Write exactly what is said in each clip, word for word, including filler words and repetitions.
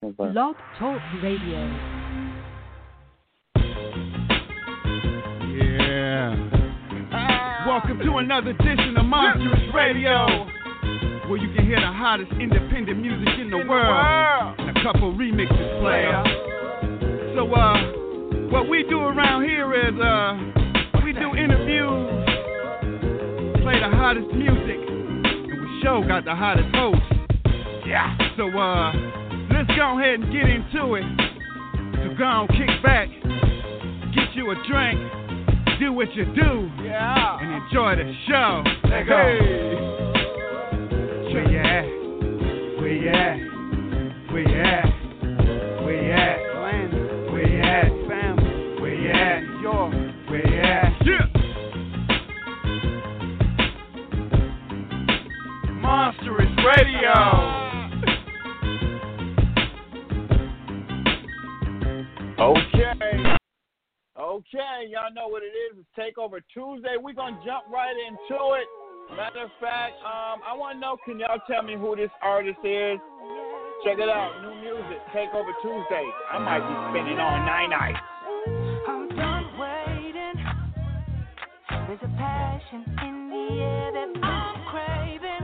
Blog Talk Radio. Yeah. Welcome to another edition of Monstrous Radio, where you can hear the hottest independent music in the world and a couple remixes player. So, uh, what we do around here is, uh, we do interviews, play the hottest music, and we show got the hottest hosts. Yeah. So, uh, let's go ahead and get into it. So go on, kick back, get you a drink, do what you do, yeah, and enjoy the show. Let go. Hey. Where you at? Where you at? Where you at? Where you at? Where you at? Family. Where you at? York. Where you at? Yeah. Monstrous Radio. Okay. Okay, y'all know what it is. It's Takeover Tuesday. We're going to jump right into it. Matter of fact, um, I want to know, can y'all tell me who this artist is? Check it out. New music, Takeover Tuesday. I might be spending all night night. I'm done waiting. There's a passion in the air that I'm craving.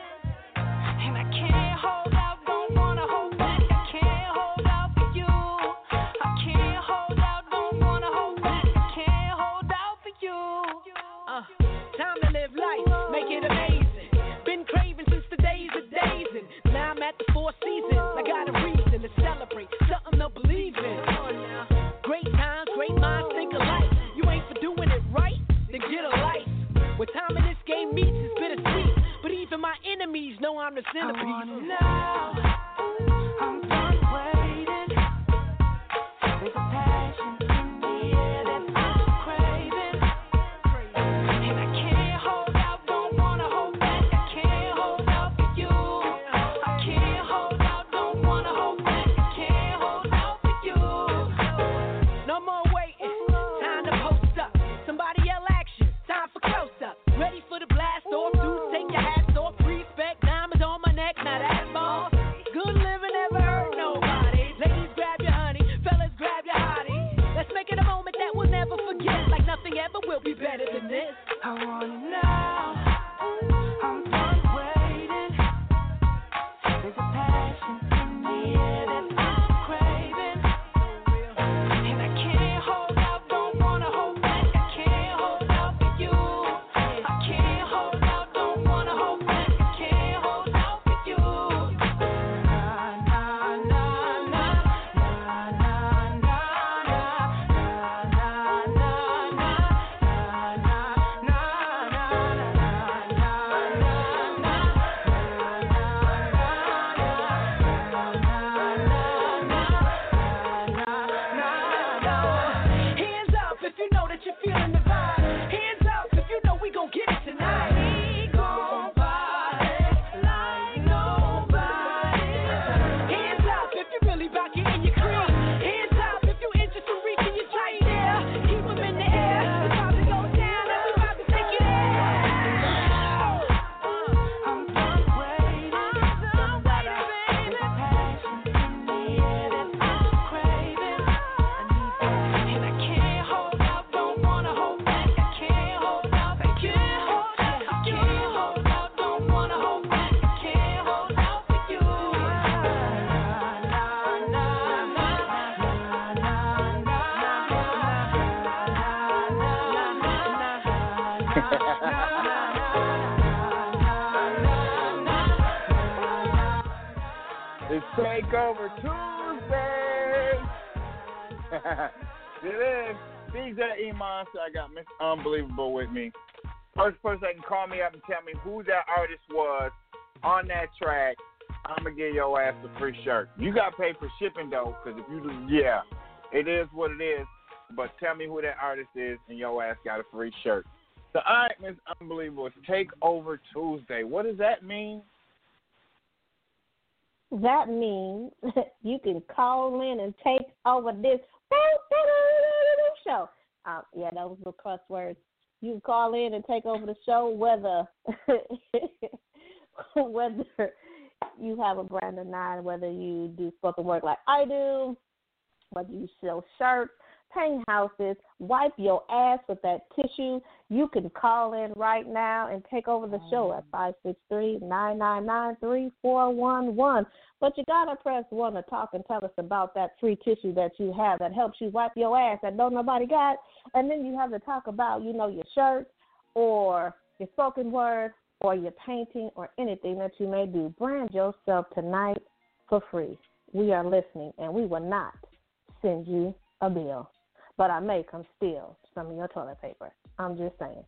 And I can't hold out, don't want to hold back. I can't hold out for you. I can't hold out, don't want to hold back. I can't hold out for you. Uh, time to live life, make it amazing. Been craving since the days of days, and now I'm at the Four Seasons. I got a reason to celebrate, something to believe in. Great times, great minds think alike. You ain't for doing it right, then get a life. What time in this game meets is bittersweet, but even my enemies know I'm the centerpiece. I wanna know, I'm done waiting. There's a passion in the air that I'm craving, and I can't hold out, don't wanna hold back. I can't hold out for you. I can't hold out, don't wanna hold back. I can't hold out for you. No more waiting, time to post up. Somebody yell action, time for close up. Ready for the blast off, dudes take your hats off. Respect, diamonds on my neck, now that's boss. Good living never hurt nobody. Ladies grab your honey, fellas grab your hottie. Let's make it a moment that we'll never forget. Like nothing ever will be better than this. I wanna know, I'm done waiting. There's a passion in the air that I'm craving, and I can't hold out, don't wanna hold back. I can't hold out for you. I can't hold out, don't wanna hold back. I can't hold out for you. Na na na na na na na na na na Hands up if you know that you're feeling the vibe. Hands up if you know we gon' get it tonight. We gon' party like nobody. Hands up if you really bout getting your cream. Hands up if you interested in reaching your dream. Yeah, keep 'em in the air. It's about to go down and we about to take it there. I'm done waiting. I'm done waiting. There's a passion in the air that I'm craving. And I can't hold out, don't wanna hold back. I can't hold out, I can't hold out, I can't hold out, don't wanna hold back. I can't hold out for you. Na na na na na na na It's Takeover Tuesday. It is. D J E Monster. I got Miss Unbelievable with me. First person that can call me up and tell me who that artist was on that track, I'm going to give your ass a free shirt. You got to pay for shipping, though, because if you do, yeah, it is what it is. But tell me who that artist is, and your ass got a free shirt. So, all right, Miss Unbelievable, it's Takeover Tuesday. What does that mean? That means you can call in and take over this show. Uh, yeah, those were cuss words. You can call in and take over the show, whether whether you have a brand of nine, whether you do spoken word like I do, whether you sell shirts, paint houses, wipe your ass with that tissue, you can call in right now and take over the show at five six three, nine nine nine, three four one one. But you got to press one to talk and tell us about that free tissue that you have that helps you wipe your ass that don't nobody got. And then you have to talk about, you know, your shirt or your spoken word or your painting or anything that you may do. Brand yourself tonight for free. We are listening, and we will not send you a bill. But I may come steal some of your toilet paper. I'm just saying.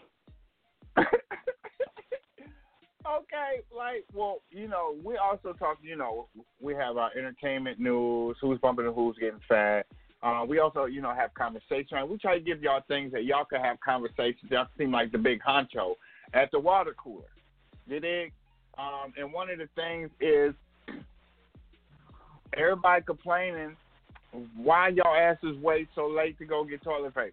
Okay, like, well, you know, we also talk, you know, we have our entertainment news, who's bumping and who's getting fat. Uh, we also, you know, have conversation. We try to give y'all things that y'all can have conversations. Y'all seem like the big honcho at the water cooler. You dig? Um, and one of the things is everybody complaining why y'all asses wait so late to go get toilet paper.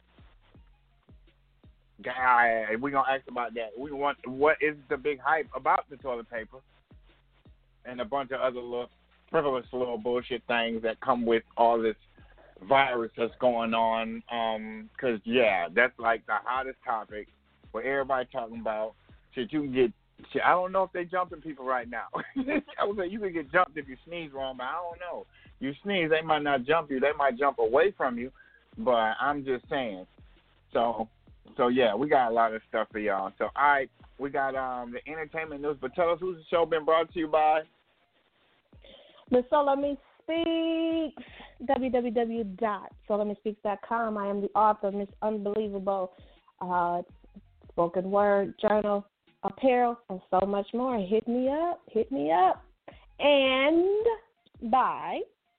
Guy, we're going to ask about that. We want what is the big hype about the toilet paper and a bunch of other little frivolous little bullshit things that come with all this virus that's going on. Because, um, yeah, that's like the hottest topic where everybody talking about shit you can get. Shit, I don't know if they jumping people right now. I would say you can get jumped if you sneeze wrong, but I don't know. You sneeze, they might not jump you. They might jump away from you, but I'm just saying. So, so yeah, we got a lot of stuff for y'all. So, all right, we got um, the entertainment news, but tell us who's the show been brought to you by? The So Let Me Speaks, w w w dot so let me speaks dot com. I am the author of Miss Unbelievable uh, spoken word, journal, apparel, and so much more. Hit me up, hit me up. And by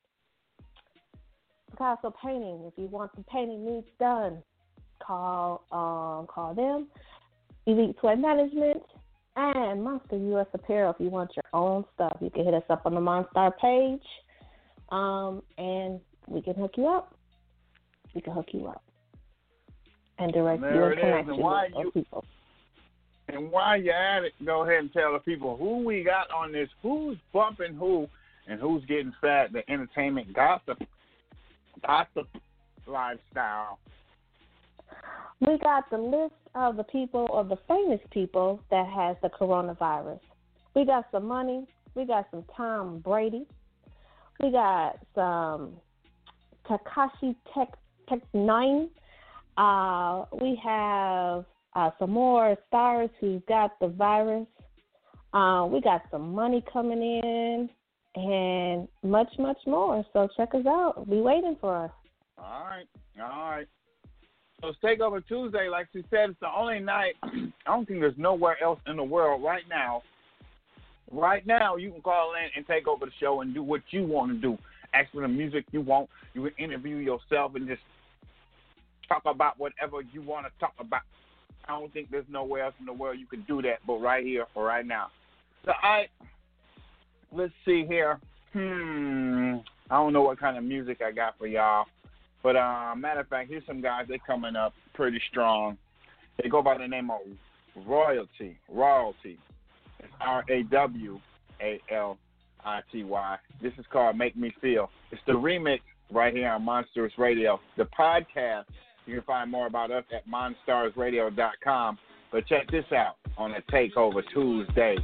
Picasso Painting. If you want the painting needs done, call um, call them. Elite Sweat Management and Monster U S Apparel. If you want your own stuff, you can hit us up on the Monstar page, um, and we can hook you up. We can hook you up and direct there you and connect and you why with you, people. And while you're at it, go ahead and tell the people who we got on this, who's bumping who, and who's getting fat, the entertainment gossip, gossip lifestyle. We got the list of the people, or the famous people that has the coronavirus. We got some money. We got some Tom Brady. We got some Takashi Tech Tech Nine. Uh, we have uh, some more stars who got the virus. Uh, we got some money coming in and much, much more. So check us out. Be waiting for us. All right. All right. So it's Takeover Tuesday, like she said, it's the only night. I don't think there's nowhere else in the world right now. Right now, you can call in and take over the show and do what you want to do. Ask for the music you want. You can interview yourself and just talk about whatever you want to talk about. I don't think there's nowhere else in the world you can do that, but right here for right now. So, all right, let's see here. Hmm, I don't know what kind of music I got for y'all. But, uh, matter of fact, here's some guys. They're coming up pretty strong. They go by the name of Royalty. Royalty. It's R A W A L I T Y. This is called Make Me Feel. It's the remix right here on Monsters Radio. The podcast, you can find more about us at monstars radio dot com. But check this out on a Takeover Tuesday.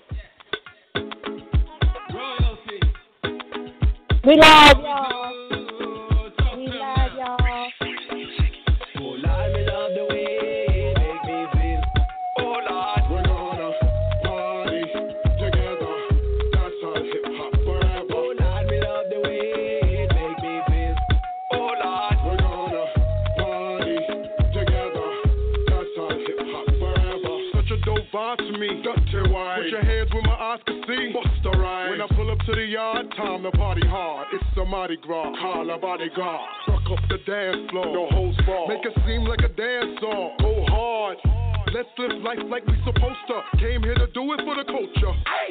Royalty. We love y'all. We love y'all. Oh Lord, me love the way it make me feel. Oh Lord, we're gonna party together. That's our hip hop forever. Oh Lord, me love the way it make me feel. Oh Lord, we're gonna party together. That's our hip hop forever. Such a dope vibe to me. Dirty wine. Put your hands where my eyes can see. Bust the ride. When I pull up to the yard, time to party hard. It's a Mardi Gras. Call a bodyguard. Truck up the dance floor. No holds barred. Make it seem like a dance song. Go hard. Let's live life like we supposed to. Came here to do it for the culture. Hey!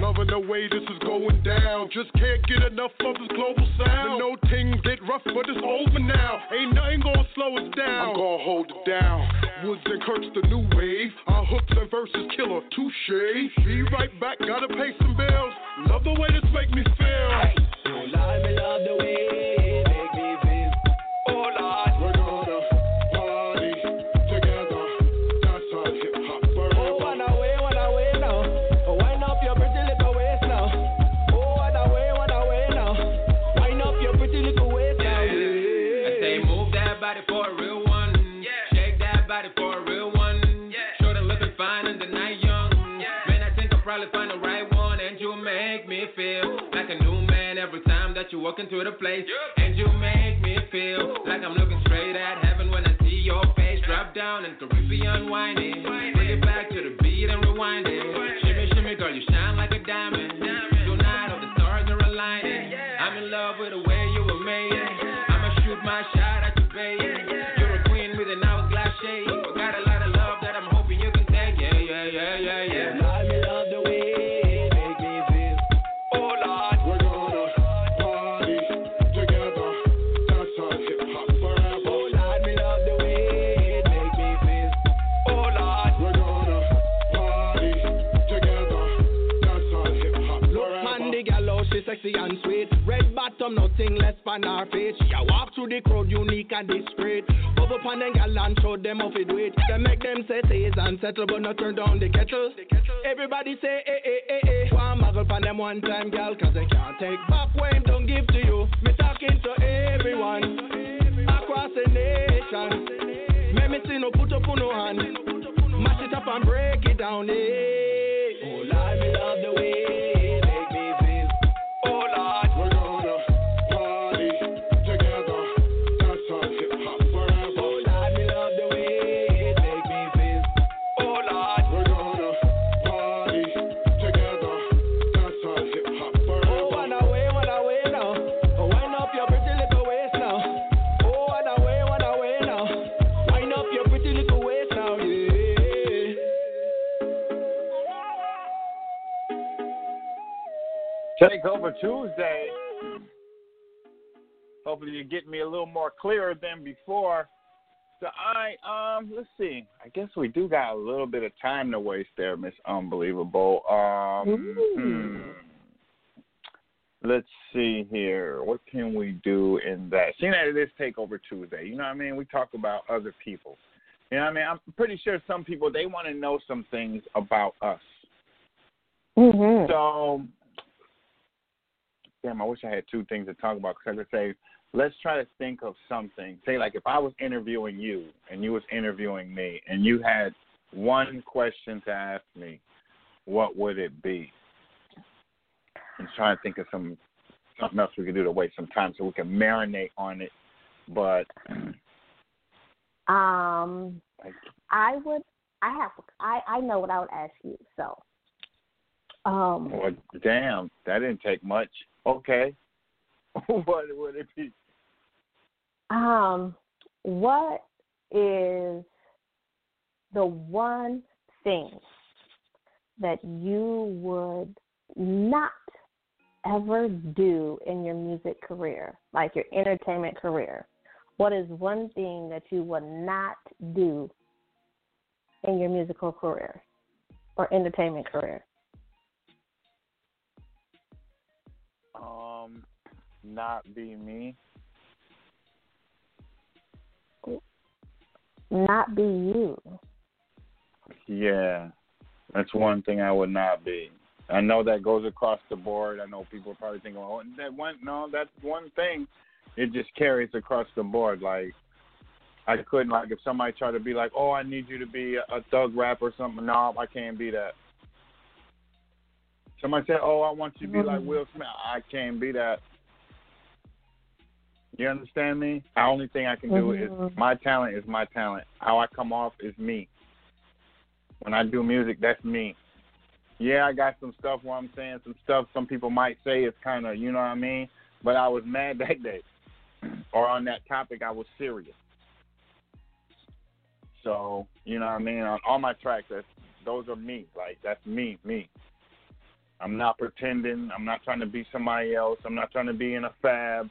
Loving the way this is going down. Just can't get enough of this global sound. I know things get rough, but it's over now. Ain't nothing gonna slow us down. I'm gonna hold it down. Woods and Kirk's the new wave. Our hooks and verses killer, touche. Be right back, gotta pay some bills. Love the way this make me feel. Don't lie, me love the way it make me feel. Oh Lord, we're gonna party together. That's our hip hop forever. oh what a way, what a way now. Oh, wind up your pretty little waist now. Oh what a way, what a way now. Wind up your pretty little waist now. Yeah. I say move that body for a real one. Yeah. Shake that body for a real one. Yeah. Short and looking fine and the night young. Yeah. Man, I think I'll probably find the right one, and you make me feel like a new man every time that you walk into the place. Yep. And you make me feel like I'm looking straight at heaven when I see your face. Drop down and Caribbean whining. Bring it back to the beat and rewind it. Shimmy, shimmy, girl, you shine like a diamond. Tonight all the stars are aligning. I'm in love with the way you were made. I'ma shoot my shot at you, baby. You're a queen with an hourglass shade. But got a lot of love that I'm hoping you can take. Yeah, yeah, yeah, yeah, yeah. I me love the way it make me feel. Oh Lord, we're gonna party together. That's our hip hop forever. oh Lord, me love the way it make me feel. Oh Lord, We're gonna party together. That's our hip hop forever. man, the gal out, she sexy and sweet. Red bottom, nothing less pan her face. She a walk through the crowd, unique and discreet. Bubble pan and gal and show them off it wait. They make them say taste and settle, but not turn down the kettle. Everybody say eh eh eh eh. One muggle pan them one time, gal, cause they can't take back when don't give to you. Me talking to everyone across the nation. Make me see no put up on no hand. Mash it up and break it down, eh. Oh Lord, me love the way it make me feel. Oh Lord, We're gonna party together. That's our hip hop forever. oh Lord, me love the way it make me feel. Oh Lord, We're gonna party together. That's our hip hop oh forever. what a way, what a way now. Oh, wind up your pretty little waist now. Oh what a way, what a way now. Wind up your pretty little waist now, yeah. Take over Tuesday. Hopefully you get me a little more clearer than before. So I um let's see. I guess we do got a little bit of time to waste there, Miss Unbelievable. Um hmm. Let's see here. What can we do in that? Seeing that it is Takeover Tuesday, you know what I mean? We talk about other people. You know what I mean? I'm pretty sure some people, they want to know some things about us. Mm-hmm. So, damn, I wish I had two things to talk about because I could say, let's try to think of something. Say, like, if I was interviewing you and you was interviewing me and you had one question to ask me, what would it be? I'm trying to think of some something else we could do to waste some time so we can marinate on it. But Um, I would. I have. I I know what I would ask you. So, um, well, damn, that didn't take much. Okay, what would it be? um, what is the one thing that you would not ever do in your music career, like your entertainment career? What is one thing that you would not do in your musical career or entertainment career? Um, not be me. Not be you. Yeah, that's one thing I would not be. I know that goes across the board. I know people are probably thinking, "Oh, that one." No, that's one thing. It just carries across the board. Like, I couldn't, like, if somebody tried to be like, "Oh, I need you to be a, a thug rapper or something." No, I can't be that. Somebody said, "Oh, I want you to be like Will Smith." I can't be that. You understand me? The only thing I can do Mm-hmm. is my talent is my talent. How I come off is me. When I do music, that's me. Yeah, I got some stuff where I'm saying some stuff some people might say is kind of, you know what I mean? But I was mad that day. Or on that topic, I was serious. So, you know what I mean? On all my tracks, that's, those are me. Like, that's me, me. I'm not pretending. I'm not trying to be somebody else. I'm not trying to be in a fab.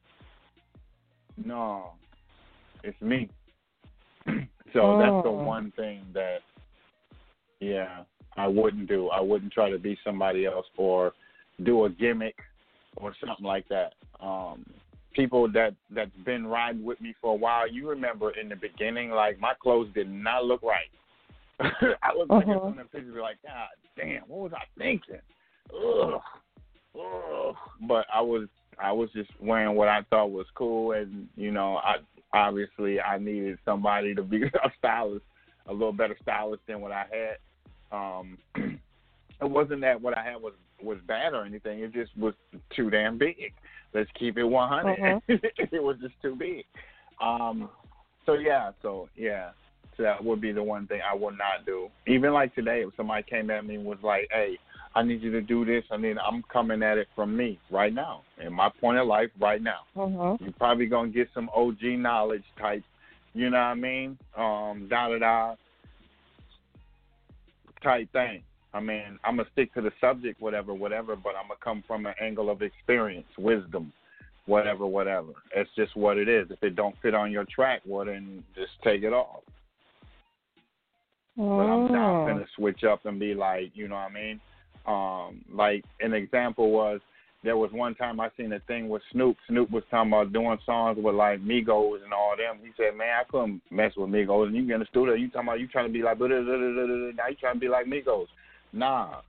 No, it's me. So oh. that's the one thing that, yeah, I wouldn't do. I wouldn't try to be somebody else or do a gimmick or something like that. Um, people that, that's been riding with me for a while, you remember in the beginning, like, my clothes did not look right. I was looking uh-huh. at some of the pictures and like, God damn, what was I thinking? Ugh. Ugh. But I was I was just wearing what I thought was cool, and, you know, I obviously I needed somebody to be a stylist, a little better stylist than what I had. Um, it wasn't that what I had was, was bad or anything. It just was too damn big. Let's keep it one hundred. Uh-huh. It was just too big. Um, so, yeah, so, yeah. So that would be the one thing I would not do. Even like today, if somebody came at me and was like, hey, I need you to do this, I mean, I'm coming at it from me right now, in my point of life right now. Uh-huh. You're probably going to get some O G knowledge type, you know what I mean, um, da-da-da type thing. I mean, I'm going to stick to the subject, whatever, whatever, but I'm going to come from an angle of experience, wisdom, whatever, whatever. It's just what it is. If it don't fit on your track, well, then just take it off. But I'm not going to switch up and be like, you know what I mean? Um, like, an example was, there was one time I seen a thing with Snoop. Snoop was talking about doing songs with, like, Migos and all them. He said, man, I couldn't mess with Migos. And you get in the studio, you talking about you trying to be like, now you trying to be like Migos. Nah.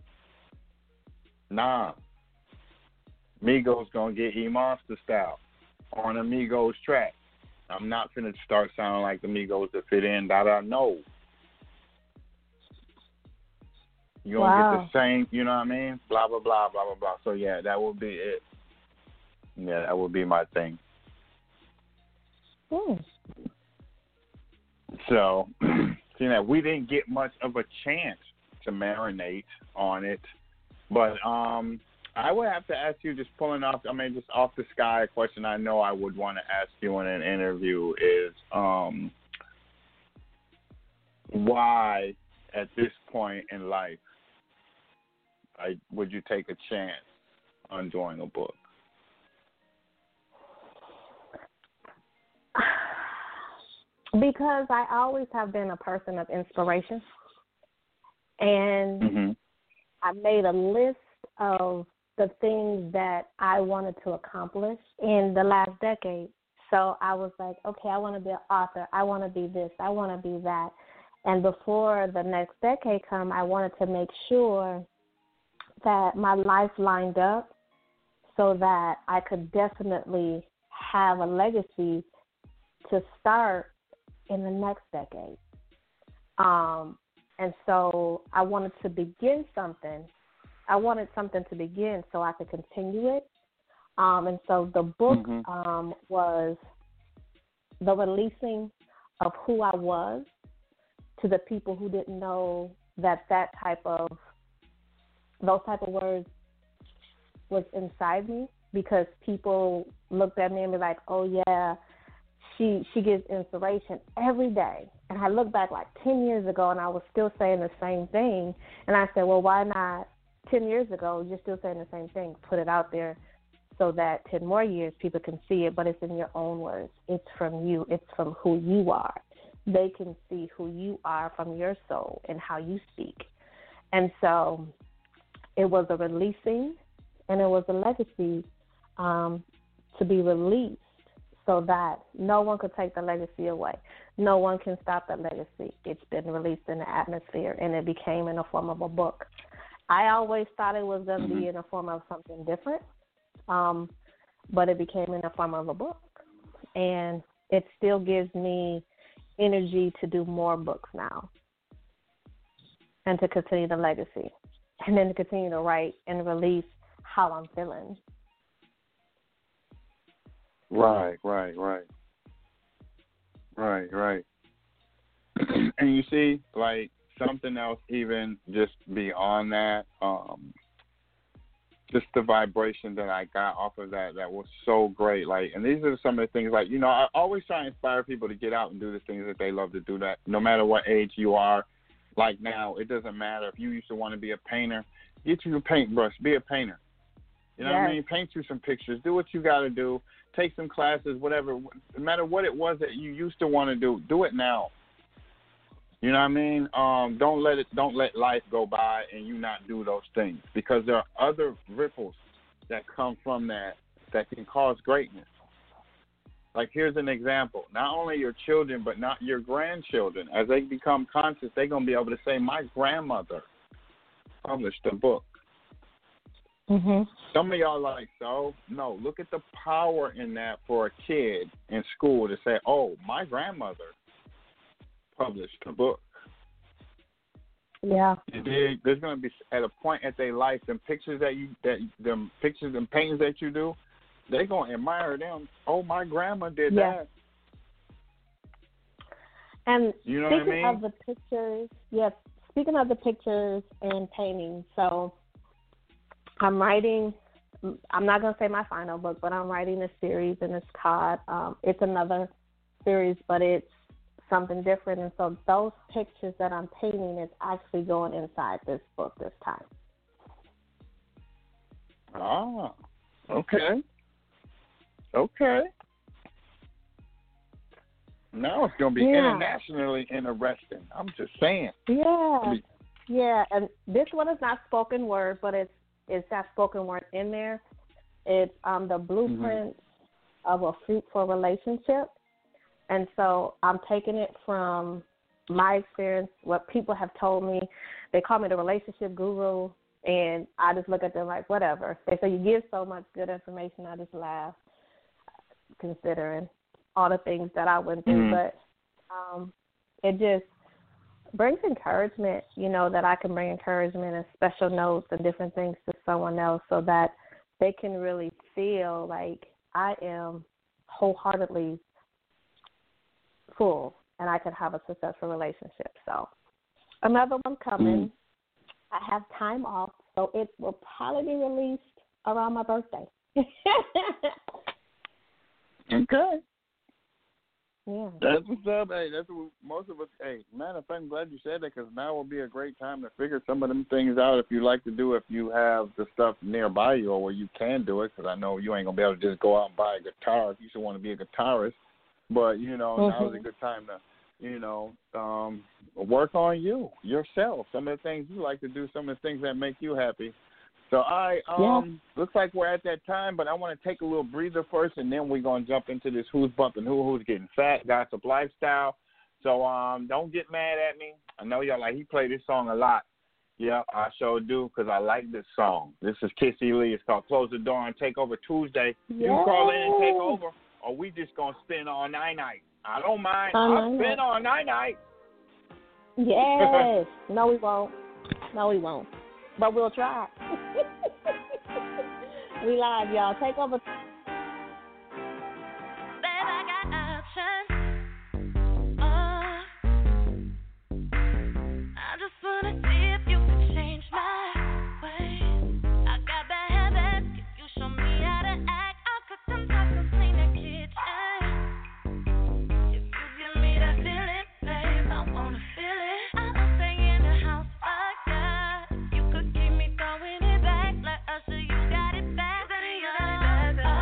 Nah. Migos going to get E-Monster style on a Migos track. I'm not finna start sounding like the Migos to fit in, da-da, no. You're going to wow. get the same, you know what I mean? Blah, blah, blah, blah, blah, blah. So, yeah, that would be it. Yeah, that would be my thing. Hmm. So, see that we didn't get much of a chance to marinate on it. But um, I would have to ask you, just pulling off, I mean, just off the sky, a question I know I would want to ask you in an interview is um, why, at this point in life, I, would you take a chance on doing a book? Because I always have been a person of inspiration. And mm-hmm. I made a list of the things that I wanted to accomplish in the last decade. So I was like, okay, I want to be an author. I want to be this. I want to be that. And before the next decade come, I wanted to make sure that my life lined up so that I could definitely have a legacy to start in the next decade. Um, and so I wanted to begin something. I wanted something to begin so I could continue it. Um, and so the book mm-hmm. um, was the releasing of who I was to the people who didn't know that that type of, those type of words was inside me, because people looked at me and be like, oh, yeah, she she gives inspiration every day. And I look back like ten years ago and I was still saying the same thing. And I said, well, why not ten years ago, you're still saying the same thing, put it out there so that ten more years people can see it, but it's in your own words. It's from you. It's from who you are. They can see who you are from your soul and how you speak. And so it was a releasing and it was a legacy um, to be released so that no one could take the legacy away. No one can stop the legacy. It's been released in the atmosphere, and it became in the form of a book. I always thought it was going to mm-hmm. be in the form of something different, um, but it became in the form of a book. And it still gives me energy to do more books now and to continue the legacy and then to continue to write and release how I'm feeling. Right, right, right. Right, right. And you see, like, something else even just beyond that, um, just the vibration that I got off of that, that was so great. Like, and these are some of the things, like, you know, I always try to inspire people to get out and do the things that they love to do, that no matter what age you are. Like now, it doesn't matter if you used to want to be a painter Get you a paintbrush. Be a painter. You know yes. what I mean? Paint you some pictures. Do what you got to do. Take some classes, whatever. No matter what it was that you used to want to do, do it now. You know what I mean? Um, don't let it. Don't let life go by and you not do those things, because there are other ripples that come from that that can cause greatness. Like, here's an example. Not only your children, but not your grandchildren. As they become conscious, they're going to be able to say, my grandmother published a book. Mm-hmm. Some of y'all like, so? No, look at the power in that for a kid in school to say, oh, my grandmother published a book. Yeah. They, there's going to be, at a point at their life, them pictures that you, that them pictures and paintings that you do, they're going to admire them. Oh, my grandma did yeah. that. And you know speaking what I mean? of the pictures, yes, speaking of the pictures and paintings, so I'm writing, I'm not going to say my final book, but I'm writing a series, and it's called, um, it's another series, but it's something different. And so those pictures that I'm painting is actually going inside this book this time. Ah, okay. Okay. Now it's going to be yeah. internationally interesting. I'm just saying. Yeah. I mean, yeah, and this one is not spoken word, but it's it's got spoken word in there. It's um, the blueprint mm-hmm. of a fruitful relationship. And so I'm taking it from my experience, what people have told me. They call me the relationship guru, and I just look at them like, whatever. They say, you give so much good information, I just laugh, considering all the things that I went through. Mm-hmm. But um, it just brings encouragement, you know, that I can bring encouragement and special notes and different things to someone else so that they can really feel like I am wholeheartedly full and I can have a successful relationship. So another one coming. Mm. I have time off, so it will probably be released around my birthday. Okay. Yeah. That's what's up. Hey, that's what most of us, hey, matter of fact, I'm glad you said that, because now will be a great time to figure some of them things out if you like to do, if you have the stuff nearby you or where you can do it, because I know you ain't going to be able to just go out and buy a guitar if you should want to be a guitarist. But, you know, mm-hmm. now's a good time to, you know, um, work on you, yourself, some of the things you like to do, some of the things that make you happy. So, I um, yeah. looks like we're at that time, but I want to take a little breather first, and then we're going to jump into this who's bumping who, who's getting fat, gossip lifestyle. So, um, don't get mad at me. I know y'all like, he played this song a lot. Yeah, I sure do, because I like this song. This is Kissy Lee. It's called Close the Door and Take Over Tuesday. You can call in and take over, or we just going to spend all night night. I don't mind. I'll spend all night night. Yes. No, we won't. No, we won't. But we'll try. We live, y'all. Take over. Babe, I got options. Uh, I just wanna see if you can change my ways. I got bad habits. If you show me how to act, I'll cook them tacos, clean the kitchen. If you give me that feeling, babe, I wanna feel it. I'll stay in the house, fuck yeah. You could keep me throwing it back like Usher, you got it back. You got it back, back.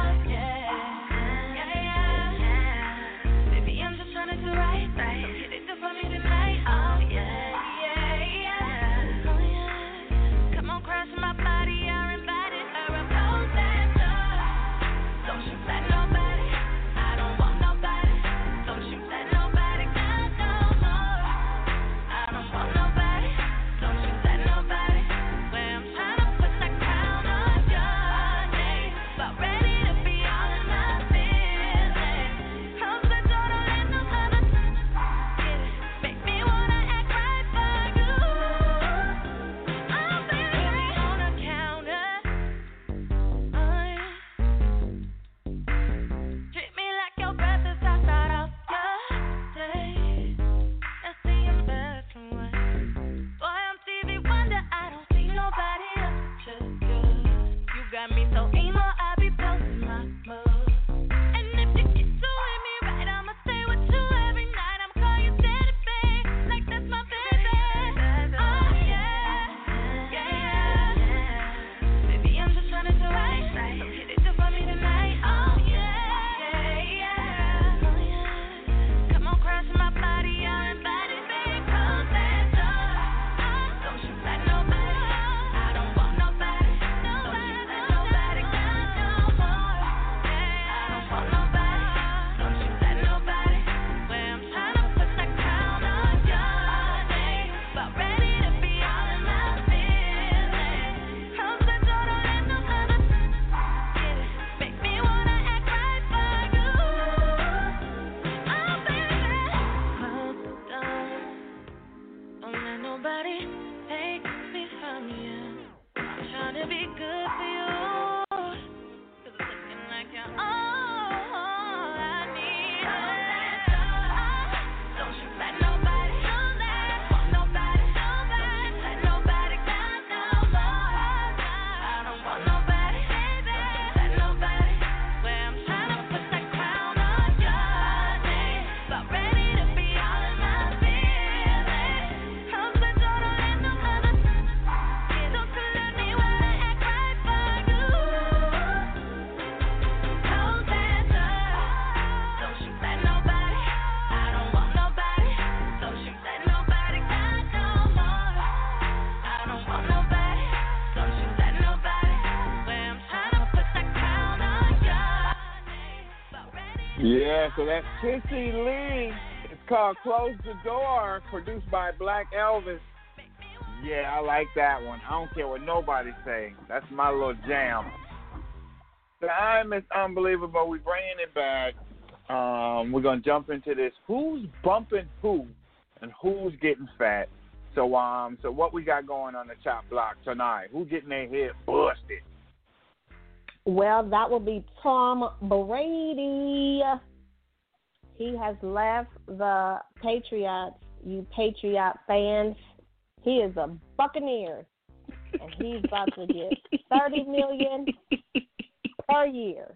Yeah, so that's Kissy Lee. It's called Close the Door, produced by Black Elvis. Yeah, I like that one. I don't care what nobody say. That's my little jam. Time is unbelievable. We're bringing it back. Um, we're going to jump into this. Who's bumping who and who's getting fat? So, um, so what we got going on the chop block tonight? Who's getting their head busted? Well, that will be Tom Brady. He has left the Patriots, you Patriot fans. He is a Buccaneer, and he's about to get thirty million dollars per year.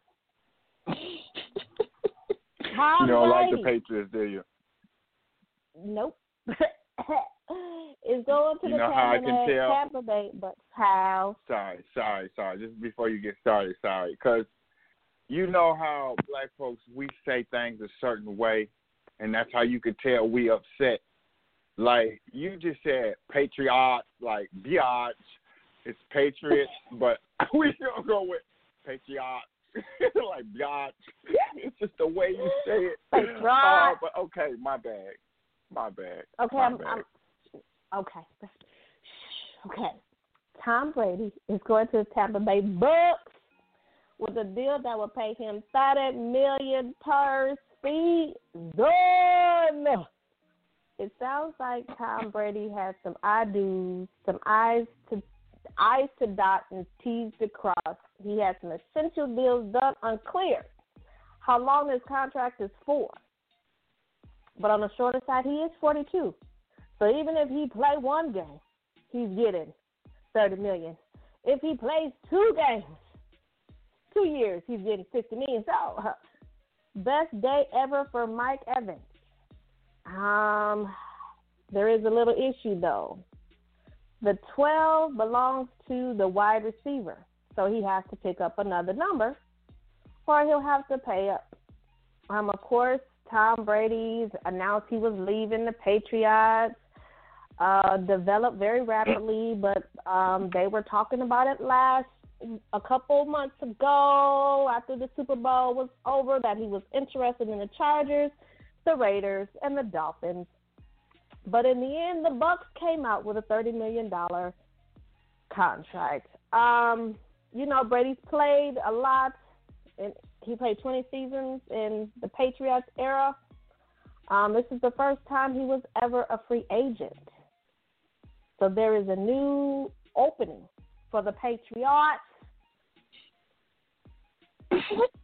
Tom You don't Brady. like the Patriots, do you? Nope. Is going to You the know how I can Tampa, tell? Tampa Bay, but how? Sorry, sorry, sorry. Just before you get started, sorry. Because you know how black folks, we say things a certain way, and that's how you could tell we upset. Like, you just said patriot, like, biatch. It's patriots, but we don't go with patriot. Like, biatch. It's just the way you say it. Patriot. Uh, but, okay, my bad. My bad. Okay, my I'm, bad. I'm okay. Okay. Tom Brady is going to the Tampa Bay Bucks with a deal that will pay him thirty million dollars per season. It sounds like Tom Brady has some I do's, some I's to I's to dot and T's to cross. He has some essential deals done, unclear how long his contract is for. But on the shorter side, he is forty-two. So even if he play one game, he's getting thirty million dollars. If he plays two games, two years, he's getting sixty million dollars. So, uh, best day ever for Mike Evans. Um, there is a little issue, though. The twelve belongs to the wide receiver, so he has to pick up another number, or he'll have to pay up. Um, of course, Tom Brady's announced he was leaving the Patriots. Uh, developed very rapidly, but um, they were talking about it last a couple months ago after the Super Bowl was over that he was interested in the Chargers, the Raiders, and the Dolphins. But in the end, the Bucks came out with a thirty million dollars contract. Um, you know, Brady's played a lot, and he played twenty seasons in the Patriots era. Um, this is the first time he was ever a free agent. So there is a new opening for the Patriots. I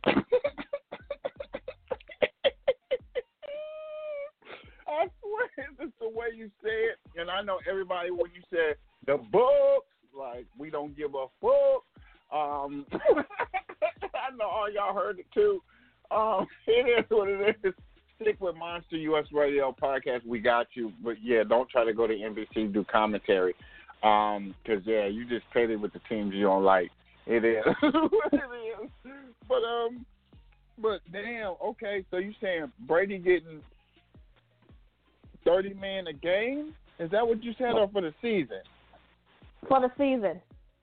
swear, it's the way you say it. And I know everybody, when you said the Bucks, like, we don't give a fuck. Um, I know all y'all heard it too. Um, it is what it is. Stick with Monster U S Radio Podcast. We got you. But, yeah, don't try to go to N B C do commentary. Um, because, yeah, you just paid it with the teams you don't like. It is. It is. But, um, but, damn, okay, so you saying Brady getting thirty million dollars a game? Is that what you said, or for the season? For the season.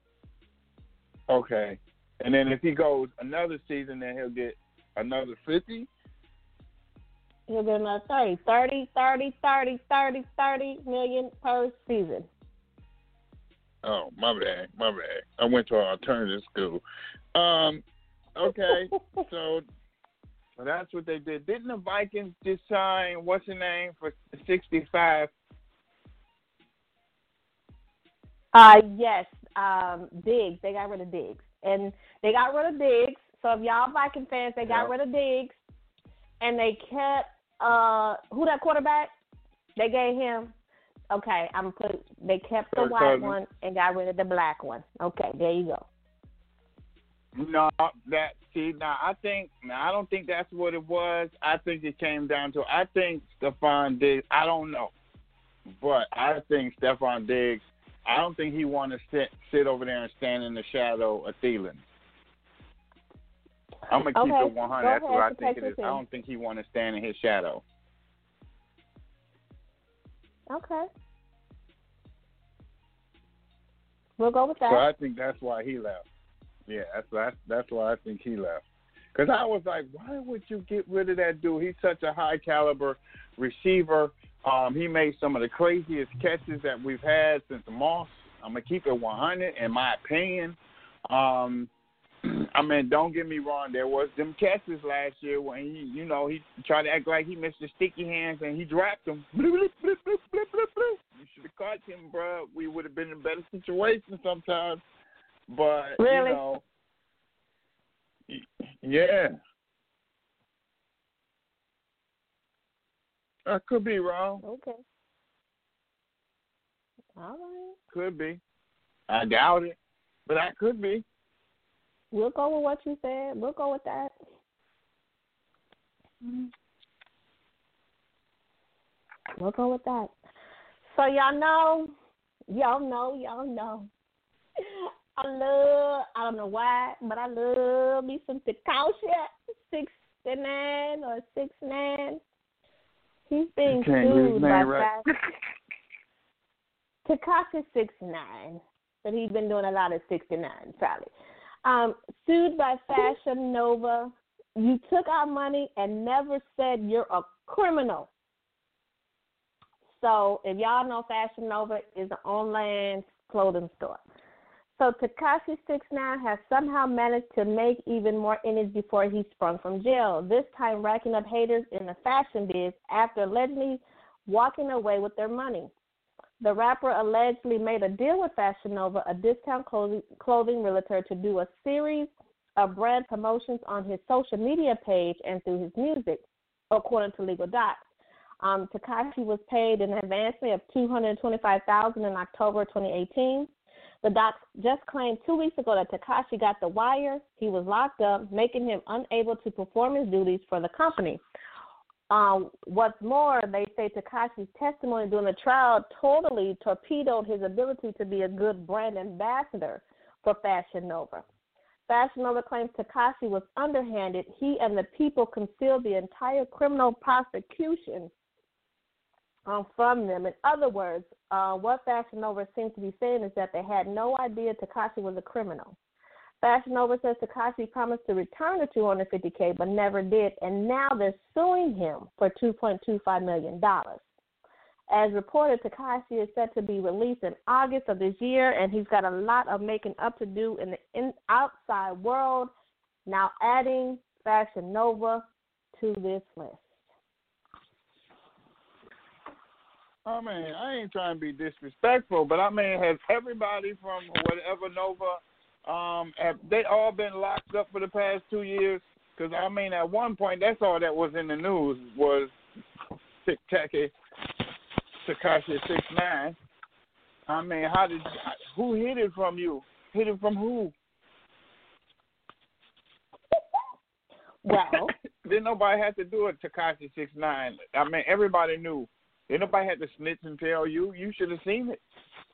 Okay. And then if he goes another season, then he'll get another fifty? He'll get another thirty. thirty, thirty, thirty, thirty, thirty million per season. Oh, my bad, my bad. I went to an alternative school. Um, okay, so that's what they did. Didn't the Vikings just sign, what's his name, for sixty-five? Uh, yes, um, Diggs. They got rid of Diggs. And they got rid of Diggs. So if y'all Viking fans, they got Yep. rid of Diggs. And they kept, uh, who that quarterback? They gave him, okay, I'm put. They kept the Kirk white Cousins. one and got rid of the black one. Okay, there you go. No, that, see, now I think, now I don't think that's what it was. I think it came down to, I think Stephon Diggs, I don't know. But I think Stephon Diggs, I don't think he want to sit sit over there and stand in the shadow of Thielen. I'm gonna keep Okay, it one hundred. go That's what I ahead, think take it is. your I team. don't think he want to stand in his shadow. Okay. We'll go with that. So I think that's why he left. Yeah, that's that's that's why I think he left. Because I was like, why would you get rid of that dude? He's such a high caliber receiver. Um, he made some of the craziest catches that we've had since Moss. I'm going to keep it one hundred in my opinion. Um, I mean, don't get me wrong. There was them catches last year when he, you know, he tried to act like he missed the sticky hands and he dropped them. Bloop, bloop, bloop, bloop, bloop, bloop, bloop. You should have caught him, bro. We would have been in a better situation sometimes. But, really? you know, yeah. I could be wrong. Okay. All right. Could be. I doubt it, but I could be. We'll go with what you said. We'll go with that. We'll go with that. So y'all know, y'all know, y'all know. I love, I don't know why, but I love me some Tekashi sixty-nine or six nine. He's being sued by right. Tekashi six nine, but he's been doing a lot of sixty-nine, probably. Um, sued by Fashion Nova. You took our money and never said you're a criminal. So if y'all know, Fashion Nova is an online clothing store. So Tekashi six nine has somehow managed to make even more innings before he sprung from jail, this time racking up haters in the fashion biz after allegedly walking away with their money. The rapper allegedly made a deal with Fashion Nova, a discount clothing, clothing realtor, to do a series of brand promotions on his social media page and through his music, according to legal docs. Um, Tekashi was paid an advance of two hundred twenty-five thousand dollars in October twenty eighteen. The docs just claimed two weeks ago that Tekashi got the wire. He was locked up, making him unable to perform his duties for the company. Um, what's more, they say Tekashi's testimony during the trial totally torpedoed his ability to be a good brand ambassador for Fashion Nova. Fashion Nova claims Tekashi was underhanded. He and the people concealed the entire criminal prosecution um, from them. In other words, uh, what Fashion Nova seems to be saying is that they had no idea Tekashi was a criminal. Fashion Nova says Tekashi promised to return the two hundred fifty thousand dollars but never did, and now they're suing him for two point two five million dollars. As reported, Tekashi is set to be released in August of this year, and he's got a lot of making up to do in the in, outside world, now adding Fashion Nova to this list. I mean, I ain't trying to be disrespectful, but I mean, has everybody from whatever Nova, um, have they all been locked up for the past two years? Because, I mean, at one point, that's all that was in the news was Tekashi Tekashi six nine. I mean, how did who hid it from you? Hid it from who? Well, then nobody had to do it. Tekashi six nine. I mean, everybody knew. Then nobody had to snitch and tell you. You should have seen it.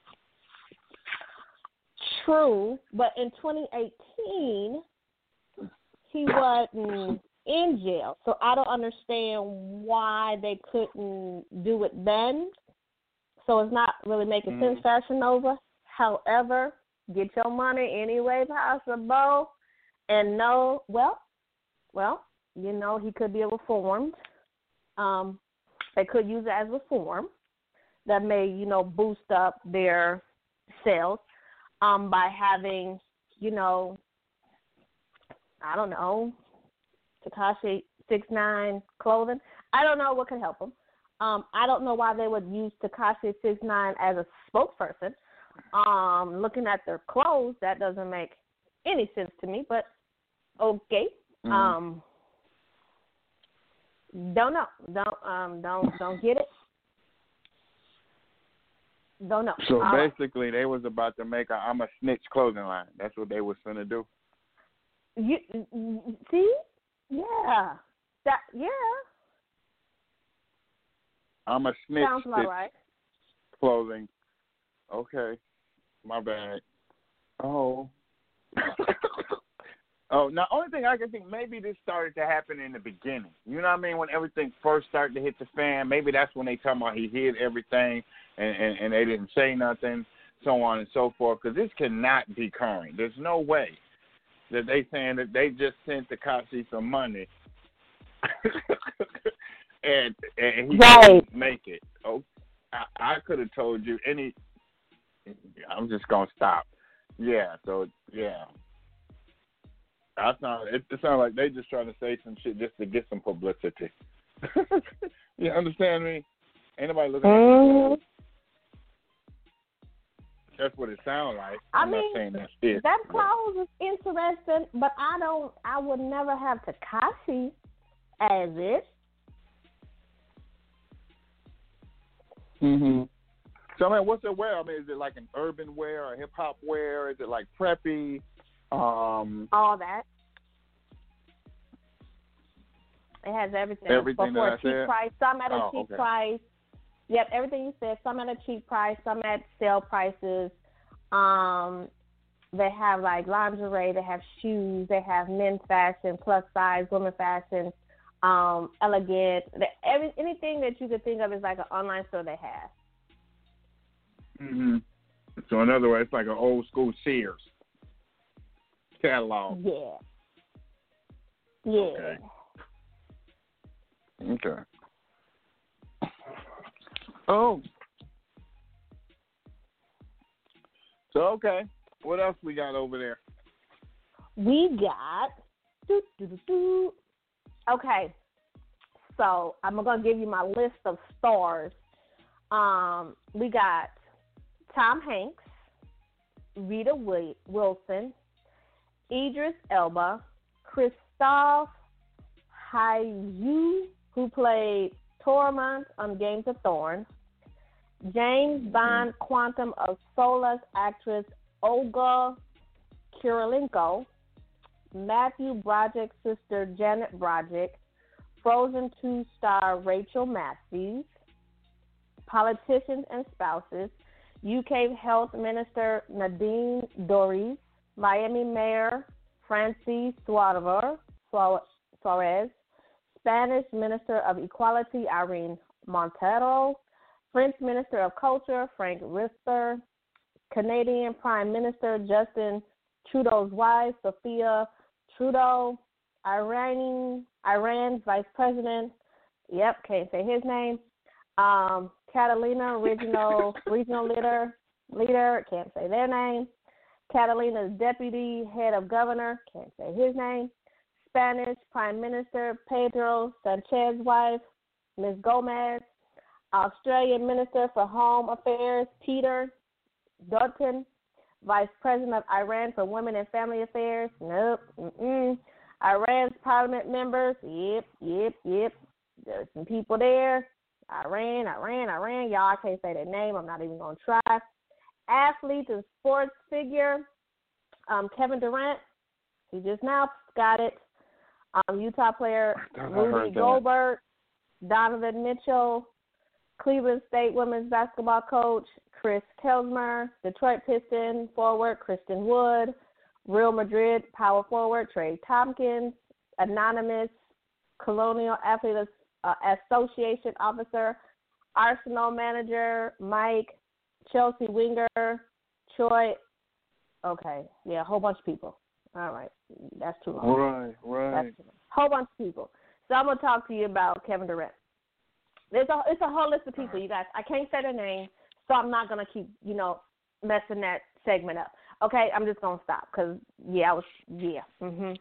True, but in twenty eighteen, he wasn't in jail, so I don't understand why they couldn't do it then. So it's not really making mm. sense, Fashion Nova. However, get your money any way possible, and know, well, well, you know, he could be reformed. Um, they could use it as reform that may, you know, boost up their sales um, by having, you know, I don't know, Tekashi six nine clothing. I don't know what could help them. Um, I don't know why they would use Tekashi six nine as a spokesperson. Um, looking at their clothes, that doesn't make any sense to me, but okay. Mm-hmm. Um, don't know. Don't um don't don't get it. Don't know. So uh, basically, they was about to make a I'm a snitch clothing line. That's what they was gonna do. You see? Yeah. That yeah. I'm a snitch. Sounds about right. Clothing. Okay. My bad. Oh. oh, now, only thing I can think, maybe this started to happen in the beginning. You know what I mean? When everything first started to hit the fan, maybe that's when they talking about he hid everything and, and, and they didn't say nothing, so on and so forth, because this cannot be current. There's no way that they saying that they just sent Tekashi some money, and and he right. couldn't make it. Oh, I, I could have told you any. I'm just gonna stop. Yeah. So yeah. I sound it, it sounds like they just trying to say some shit just to get some publicity. You understand me? Ain't nobody looking mm. at it. That's what it sounds like. I I'm mean, not saying that's it. That clause is interesting, but I don't. I would never have Tekashi as it. Mhm. So I mean, what's it wear? I mean, is it like an urban wear or hip hop wear? Is it like preppy? Um, All that. It has everything. Everything for that a I cheap said? price. Some at a Oh, cheap okay. price. Yep, everything you said. Some at a cheap price. Some at sale prices. Um, they have like lingerie. They have shoes. They have men's fashion, plus size, women fashion, um, elegant. The, every anything that you could think of is like an online store they have. mhm. So in other words, it's like an old school Sears catalog. Yeah. Yeah. Okay. Okay. Oh. So okay, what else we got over there? We got. Doo, doo, doo, doo. Okay, so I'm gonna give you my list of stars. Um, we got Tom Hanks, Rita Wilson, Idris Elba, Christoph Hayyu, who played Tormund on Games of Thrones, James Bond Quantum of Solace actress Olga Kurylenko, Matthew Broderick's sister Janet Broderick, Frozen two star Rachel Matthews, politicians and spouses, U K Health Minister Nadine Dorries, Miami Mayor Francis Suarez, Suarez, Spanish Minister of Equality Irene Montero, French Minister of Culture Frank Rister, Canadian Prime Minister Justin Trudeau's wife Sophia Trudeau, Iran Iran's Vice President, yep, can't say his name, um, Catalina Regional Regional Leader Leader, can't say their name, Catalina's Deputy Head of Governor, can't say his name, Spanish Prime Minister Pedro Sanchez's wife, Miz Gomez, Australian Minister for Home Affairs Peter Dutton, Vice President of Iran for Women and Family Affairs, nope, mm-mm. Iran's Parliament members, yep, yep, yep, there's some people there, Iran, Iran, Iran, y'all, I can't say their name, I'm not even going to try. Athlete and sports figure, um, Kevin Durant, he just now got it. Um, Utah player Rudy Gobert, Donovan Mitchell, Cleveland State women's basketball coach Chris Kelsmer, Detroit Pistons forward Christian Wood, Real Madrid power forward Trey Tompkins, Anonymous Colonial Athlete uh, Association officer, Arsenal manager Mike, Chelsea winger Troy. Okay, yeah, a whole bunch of people. All right, that's too long. Right, right. That's too long. Whole bunch of people. So I'm gonna talk to you about Kevin Durant. There's a it's a whole list of people, you guys. I can't say their name, so I'm not gonna keep you know messing that segment up. Okay, I'm just gonna stop because yeah, I was yeah. Mhm.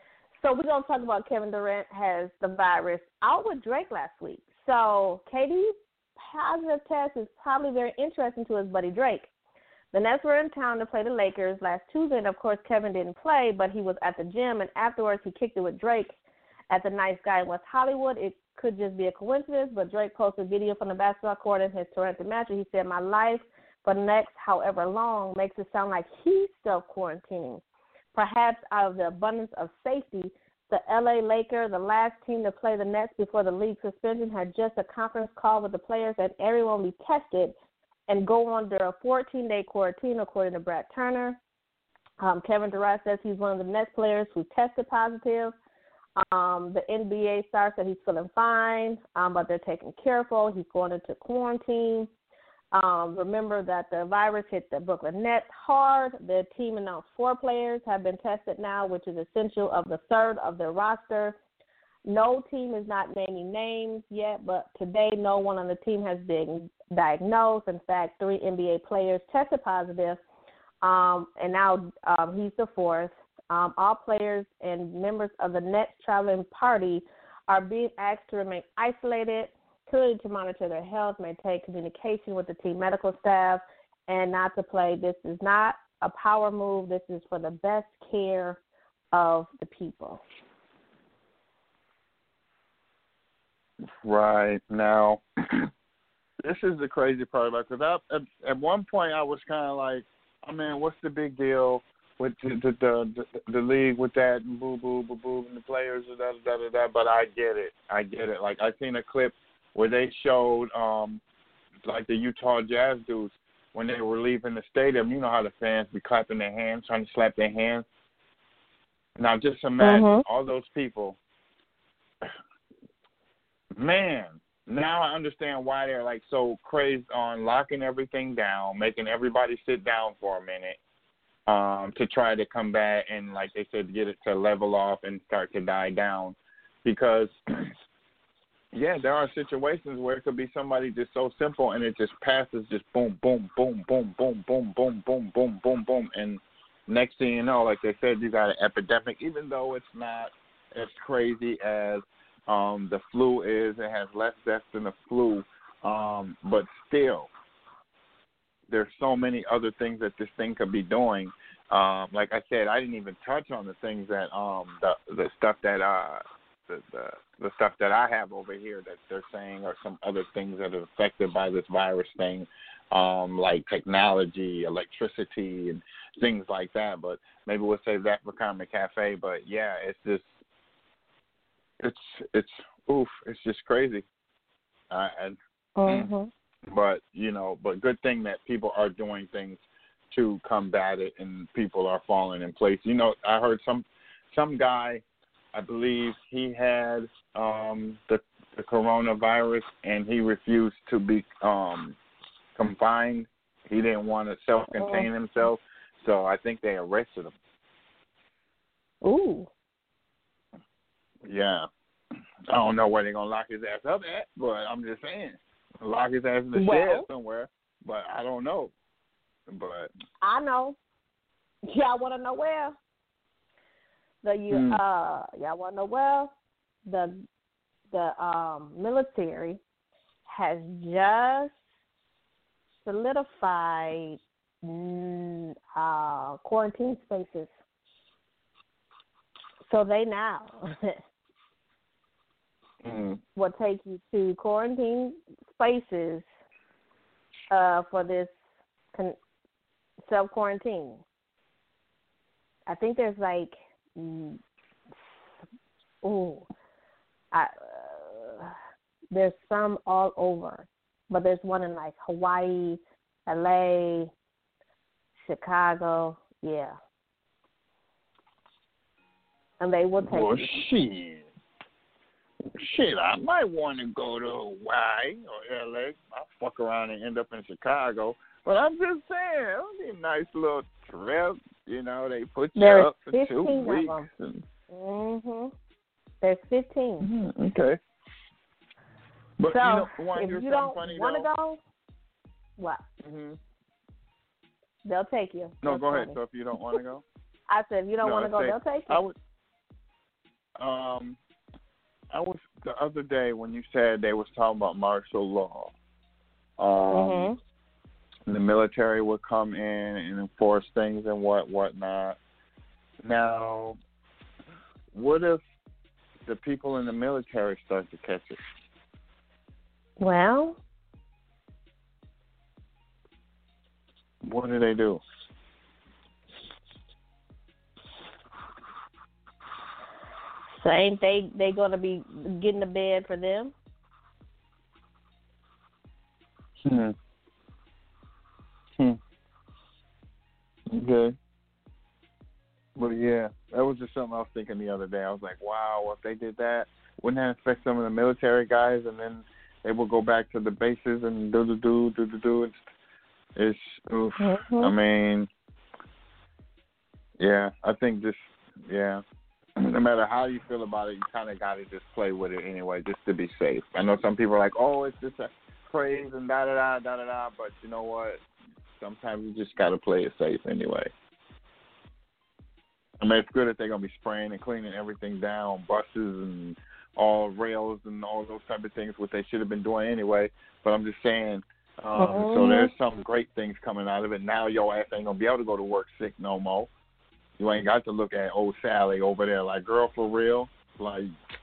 So we're gonna talk about Kevin Durant has the virus out with Drake last week. So K D's positive test is probably very interesting to his buddy Drake. The Nets were in town to play the Lakers last Tuesday, and of course Kevin didn't play, but he was at the gym, and afterwards he kicked it with Drake at the Nice Guy in West Hollywood. It could just be a coincidence, but Drake posted a video from the basketball court in his Toronto match, and he said, "My life for the next however long makes it sound like he's self-quarantining. Perhaps out of the abundance of safety, the L A Lakers, the last team to play the Nets before the league suspension, had just a conference call with the players and everyone be tested and go under a fourteen-day quarantine, according to Brad Turner. Um, Kevin Durant says he's one of the Nets players who tested positive. Um, the N B A star said he's feeling fine, um, but they're taking careful. He's going into quarantine. Um, remember that the virus hit the Brooklyn Nets hard. The team announced four players have been tested now, which is essential of the third of their roster. No team is not naming names yet, but today no one on the team has been diagnosed. In fact, three N B A players tested positive, um, and now um, he's the fourth. Um, all players and members of the Nets traveling party are being asked to remain isolated, clearly to monitor their health, maintain communication with the team medical staff, and not to play. This is not a power move. This is for the best care of the people. Right. Now, this is the crazy part about it, because at, at one point I was kind of like, I mean, what's the big deal with the the, the, the, the league with that and boo, boo, boo, boo, and the players, and da, da, da, da, but I get it. I get it. Like, I seen a clip where they showed, um, like, the Utah Jazz dudes, when they were leaving the stadium, you know how the fans be clapping their hands, trying to slap their hands. Now, just imagine Mhm. all those people. Man, now I understand why they're, like, so crazed on locking everything down, making everybody sit down for a minute, um, to try to come back and, like they said, get it to level off and start to die down. Because, yeah, there are situations where it could be somebody just so simple and it just passes just boom, boom, boom, boom, boom, boom, boom, boom, boom, boom, boom. And next thing you know, like they said, you got an epidemic, even though it's not as crazy as um, the flu is. It has less deaths than the flu. Um, but still, there's so many other things that this thing could be doing. Um, like I said, I didn't even touch on the things that um, the the stuff that uh, the, the the stuff that I have over here that they're saying are some other things that are affected by this virus thing, um, like technology, electricity, and things like that. But maybe we'll save that for Karma Cafe. But yeah, it's just it's it's oof, it's just crazy. Uh, and, Mhm. But, you know, but good thing that people are doing things to combat it and people are falling in place. You know, I heard some some guy, I believe he had um, the, the coronavirus and he refused to be um, confined. He didn't want to self-contain himself, so I think they arrested him. Ooh. Yeah. I don't know where they're going to lock his ass up at, but I'm just saying. Lock his ass in the Well, shed somewhere, but I don't know. But I know. Y'all want to know where? The you Hmm. uh y'all want to know where? The the um military has just solidified mm, uh quarantine spaces. So they now mm, will take you to quarantine spaces uh, for this con- self-quarantine. I think there's like, mm, ooh, I, uh, there's some all over, but there's one in like Hawaii, L A, Chicago, yeah. And they will take well, you. shit. Shit, I might want to go to Hawaii or L A. I'll fuck around and end up in Chicago. But I'm just saying, it would be a nice little trip. You know, they put you There's up for two fifteen weeks. of them. And, Mhm. There's fifteen. mm, okay. But So you know, want to if hear you something don't funny want to though? go, what? Mm-hmm. They'll take you. No, That's go ahead. funny. So if you don't want to go, I said if you don't no, want to go, say, they'll take you. I would. Um, I was the other day when you said they was talking about martial law. Um, Mhm. the military would come in and enforce things and what whatnot. Now, what if the people in the military start to catch it? Well, What do they do? so ain't they they gonna be getting a bed for them? Hmm. Hmm. Okay. But yeah, that was just something I was thinking the other day. I was like, wow, if they did that, wouldn't that affect some of the military guys? And then they will go back to the bases and do do do do do do. It's, it's oof. Mm-hmm. I mean, yeah, I think just yeah. No matter how you feel about it, you kind of got to just play with it anyway, just to be safe. I know some people are like, oh, it's just a craze and da da da da da da, but you know what? Sometimes you just got to play it safe anyway. I mean, it's good that they're going to be spraying and cleaning everything down, buses and all rails and all those type of things, what they should have been doing anyway. But I'm just saying, um, mm-hmm. so there's some great things coming out of it. Now your ass ain't going to be able to go to work sick no more. You ain't got to look at old Sally over there like, girl, for real? Like,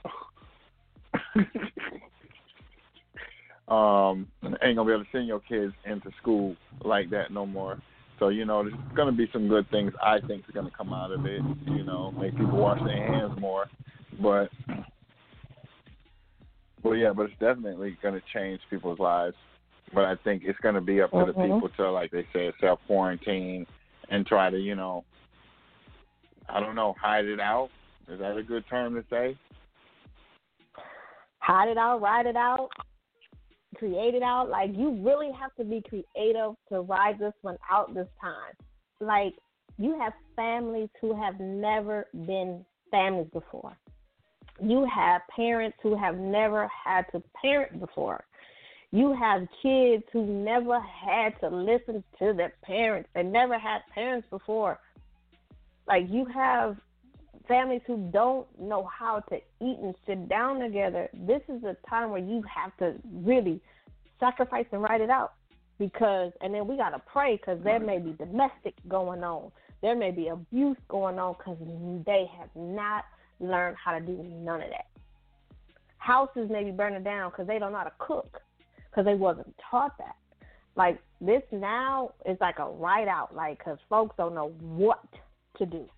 um, ain't going to be able to send your kids into school like that no more. So, you know, there's going to be some good things I think is going to come out of it, you know, make people wash their hands more. But, well, yeah, but it's definitely going to change people's lives. But I think it's going to be up to mm-hmm. the people to, like they said, self-quarantine and try to, you know, I don't know, hide it out. Is that a good term to say? Hide it out, ride it out, create it out. Like, you really have to be creative to ride this one out this time. Like, you have families who have never been families before. You have parents who have never had to parent before. You have kids who never had to listen to their parents. They never had parents before. Like, you have families who don't know how to eat and sit down together. This is a time where you have to really sacrifice and write it out. Because, and then we got to pray because there may be domestic going on. There may be abuse going on because they have not learned how to do none of that. Houses may be burning down because they don't know how to cook because they wasn't taught that. Like, this now is like a write out, like, because folks don't know what to do.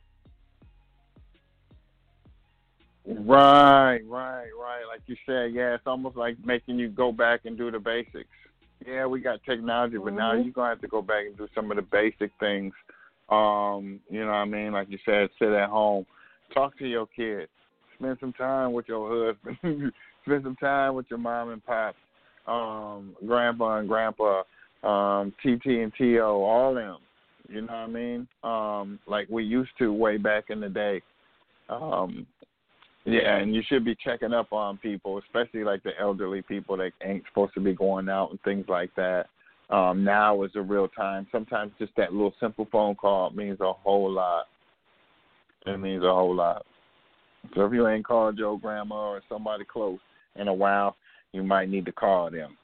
Right, right, right. Like you said, yeah, it's almost like making you go back and do the basics. Yeah, we got technology, but mm-hmm. now you're going to have to go back and do some of the basic things. Um, you know what I mean? Like you said, sit at home. Talk to your kids. Spend some time with your husband. Spend some time with your mom and pop, um, grandpa and grandpa, um, T T and T O, all them. You know what I mean? Um, like we used to way back in the day. Um, yeah, and you should be checking up on people, especially like the elderly people that ain't supposed to be going out and things like that. Um, now is a real time. Sometimes just that little simple phone call means a whole lot. It means a whole lot. So if you ain't called your grandma or somebody close in a while, you might need to call them.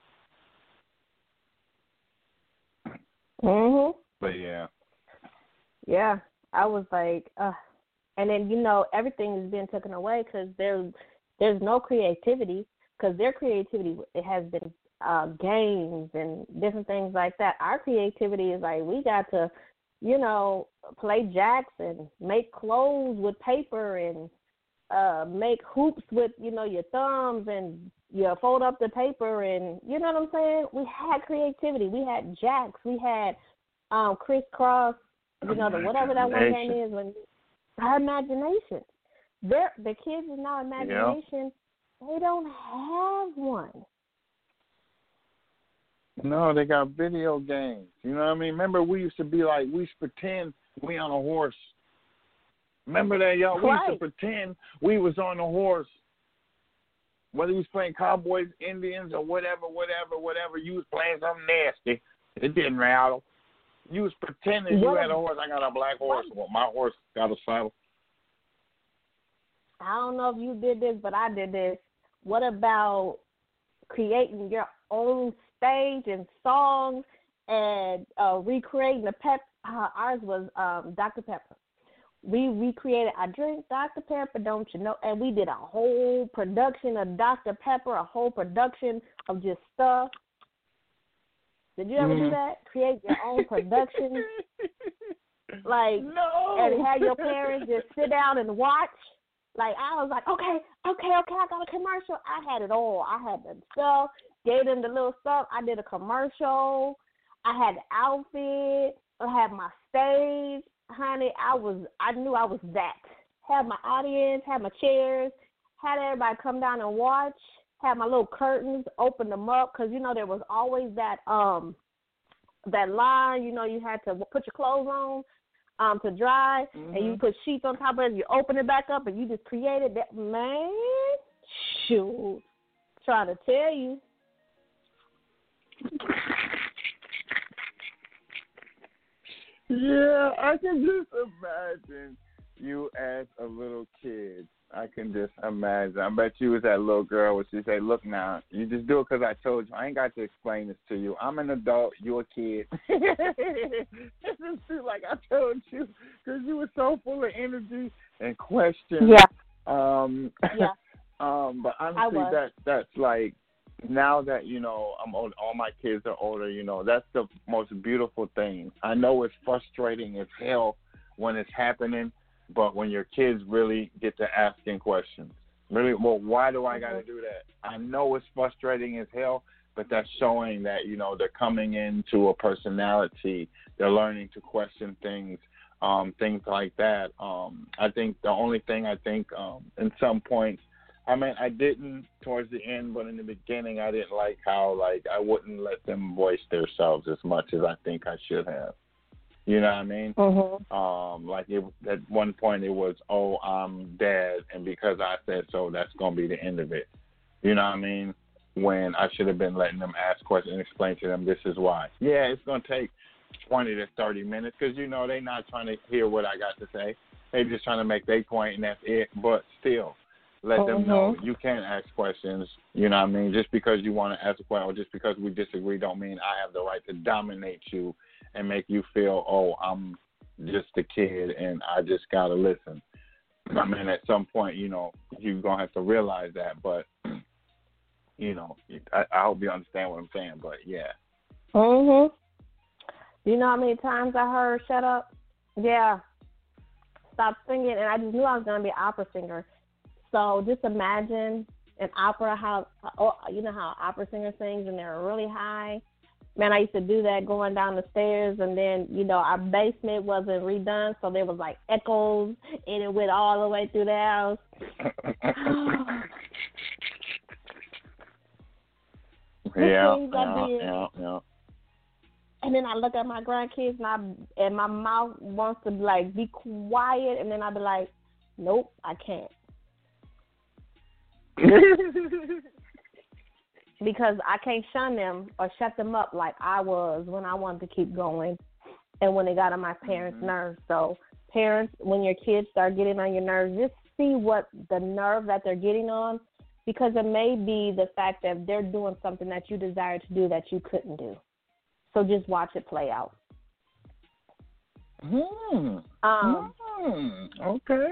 Mhm. But yeah. Yeah, I was like, uh, and then, you know, everything is being taken away because there's, there's no creativity because their creativity, it has been uh, games and different things like that. Our creativity is like we got to, you know, play jacks and make clothes with paper and uh, make hoops with, you know, your thumbs and you fold up the paper and, you know what I'm saying? We had creativity. We had jacks. We had um, crisscross. You know, the, whatever that one game is, when our imagination. They're, the kids in our imagination, yeah. They don't have one. No, they got video games. You know what I mean? Remember, we used to be like, we used to pretend we on a horse. Remember that, y'all? We right. used to pretend we was on a horse. Whether you was playing Cowboys, Indians, or whatever, whatever, whatever, you was playing something nasty. It didn't rattle. You was pretending you had a horse. I got a black horse. Well, my horse got a saddle. I don't know if you did this, but I did this. What about creating your own stage and songs and uh, recreating the pep? Uh, ours was um, Doctor Pepper. We recreated I Drink Doctor Pepper, Don't You Know? And we did a whole production of Doctor Pepper, a whole production of just stuff. Did you ever mm-hmm. do that? Create your own production? Like, no. And have your parents just sit down and watch? Like, I was like, okay, okay, okay, I got a commercial. I had it all. I had the stuff, gave them the little stuff. I did a commercial. I had the outfit. I had my stage. Honey, I was, I knew I was that. Had my audience, had my chairs, had everybody come down and watch, had my little curtains, opened them up, because, you know, there was always that um that line, you know, you had to put your clothes on um, to dry, mm-hmm. and you put sheets on top of it, you open it back up, and you just created that. Man, shoot. Trying to tell you. Yeah, I can just imagine you as a little kid. I can just imagine. I bet you was that little girl where she said, look now, you just do it because I told you. I ain't got to explain this to you. I'm an adult. You're a kid. It's just too like I told you because you were so full of energy and questions. Yeah. Um, yeah. um, but honestly, that that's like, now that, you know, I'm old, all my kids are older, you know, that's the most beautiful thing. I know it's frustrating as hell when it's happening, but when your kids really get to asking questions, really, well, why do I got to do that? I know it's frustrating as hell, but that's showing that, you know, they're coming into a personality. They're learning to question things, um, things like that. Um, I think the only thing I think um, in some points, I mean, I didn't towards the end, but in the beginning, I didn't like how, like, I wouldn't let them voice themselves as much as I think I should have. You know what I mean? Mm-hmm. Um, like, it, at one point, it was, oh, I'm dad, and because I said so, that's going to be the end of it. You know what I mean? When I should have been letting them ask questions and explain to them, this is why. Yeah, it's going to take twenty to thirty minutes because, you know, they're not trying to hear what I got to say. They're just trying to make their point, and that's it. But still, let mm-hmm. them know you can ask questions. You know what I mean? Just because you want to ask a question or just because we disagree don't mean I have the right to dominate you and make you feel, oh, I'm just a kid and I just got to listen. I mean, at some point, you know, you're going to have to realize that. But, you know, I, I hope you understand what I'm saying. But, yeah. Mm-hmm. You know how many times I heard, shut up? Yeah. Stop singing. And I just knew I was going to be an opera singer. So just imagine an opera, how, oh, you know how opera singer sings and they're really high. Man, I used to do that going down the stairs, and then, you know, our basement wasn't redone, so there was, like, echoes, and it went all the way through the house. yeah, yeah, yeah, yeah. And then I look at my grandkids, and, I, and my mouth wants to, like, be quiet, and then I'd be like, nope, I can't. Because I can't shun them or shut them up like I was when I wanted to keep going and when they got on my parents' mm-hmm. nerves. So parents, when your kids start getting on your nerves, just see what the nerve that they're getting on, because it may be the fact that they're doing something that you desire to do that you couldn't do. So just watch it play out. Hmm. Um, mm. Okay.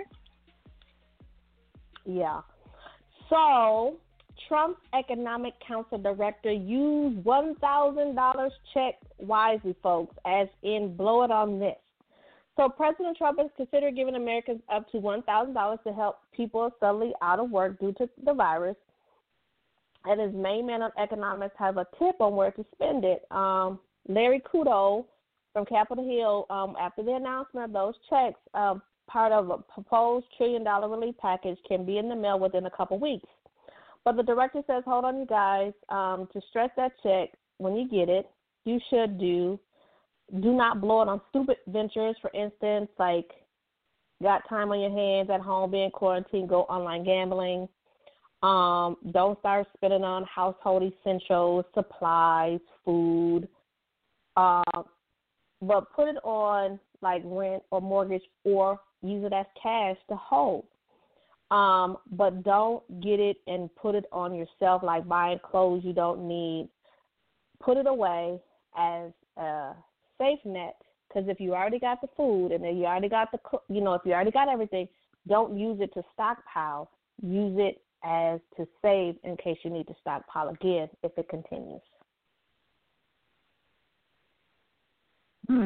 Yeah. So Trump's Economic Council director used one thousand dollars check wisely, folks, as in blow it on this. So President Trump has considered giving Americans up to one thousand dollars to help people suddenly out of work due to the virus. And his main man on economics has a tip on where to spend it. Um, Larry Kudlow from Capitol Hill, um, after the announcement of those checks, um, part of a proposed trillion dollar relief package can be in the mail within a couple weeks. But the director says, hold on, you guys, um, to stress that check when you get it, you should do, do not blow it on stupid ventures. For instance, like got time on your hands at home, being quarantined, go online gambling. Um, don't start spending on household essentials, supplies, food. Uh, but put it on like rent or mortgage or use it as cash to hold. Um, but don't get it and put it on yourself like buying clothes you don't need. Put it away as a safe net, because if you already got the food and then you already got the, you know, if you already got everything, don't use it to stockpile. Use it as to save in case you need to stockpile again if it continues. Hmm.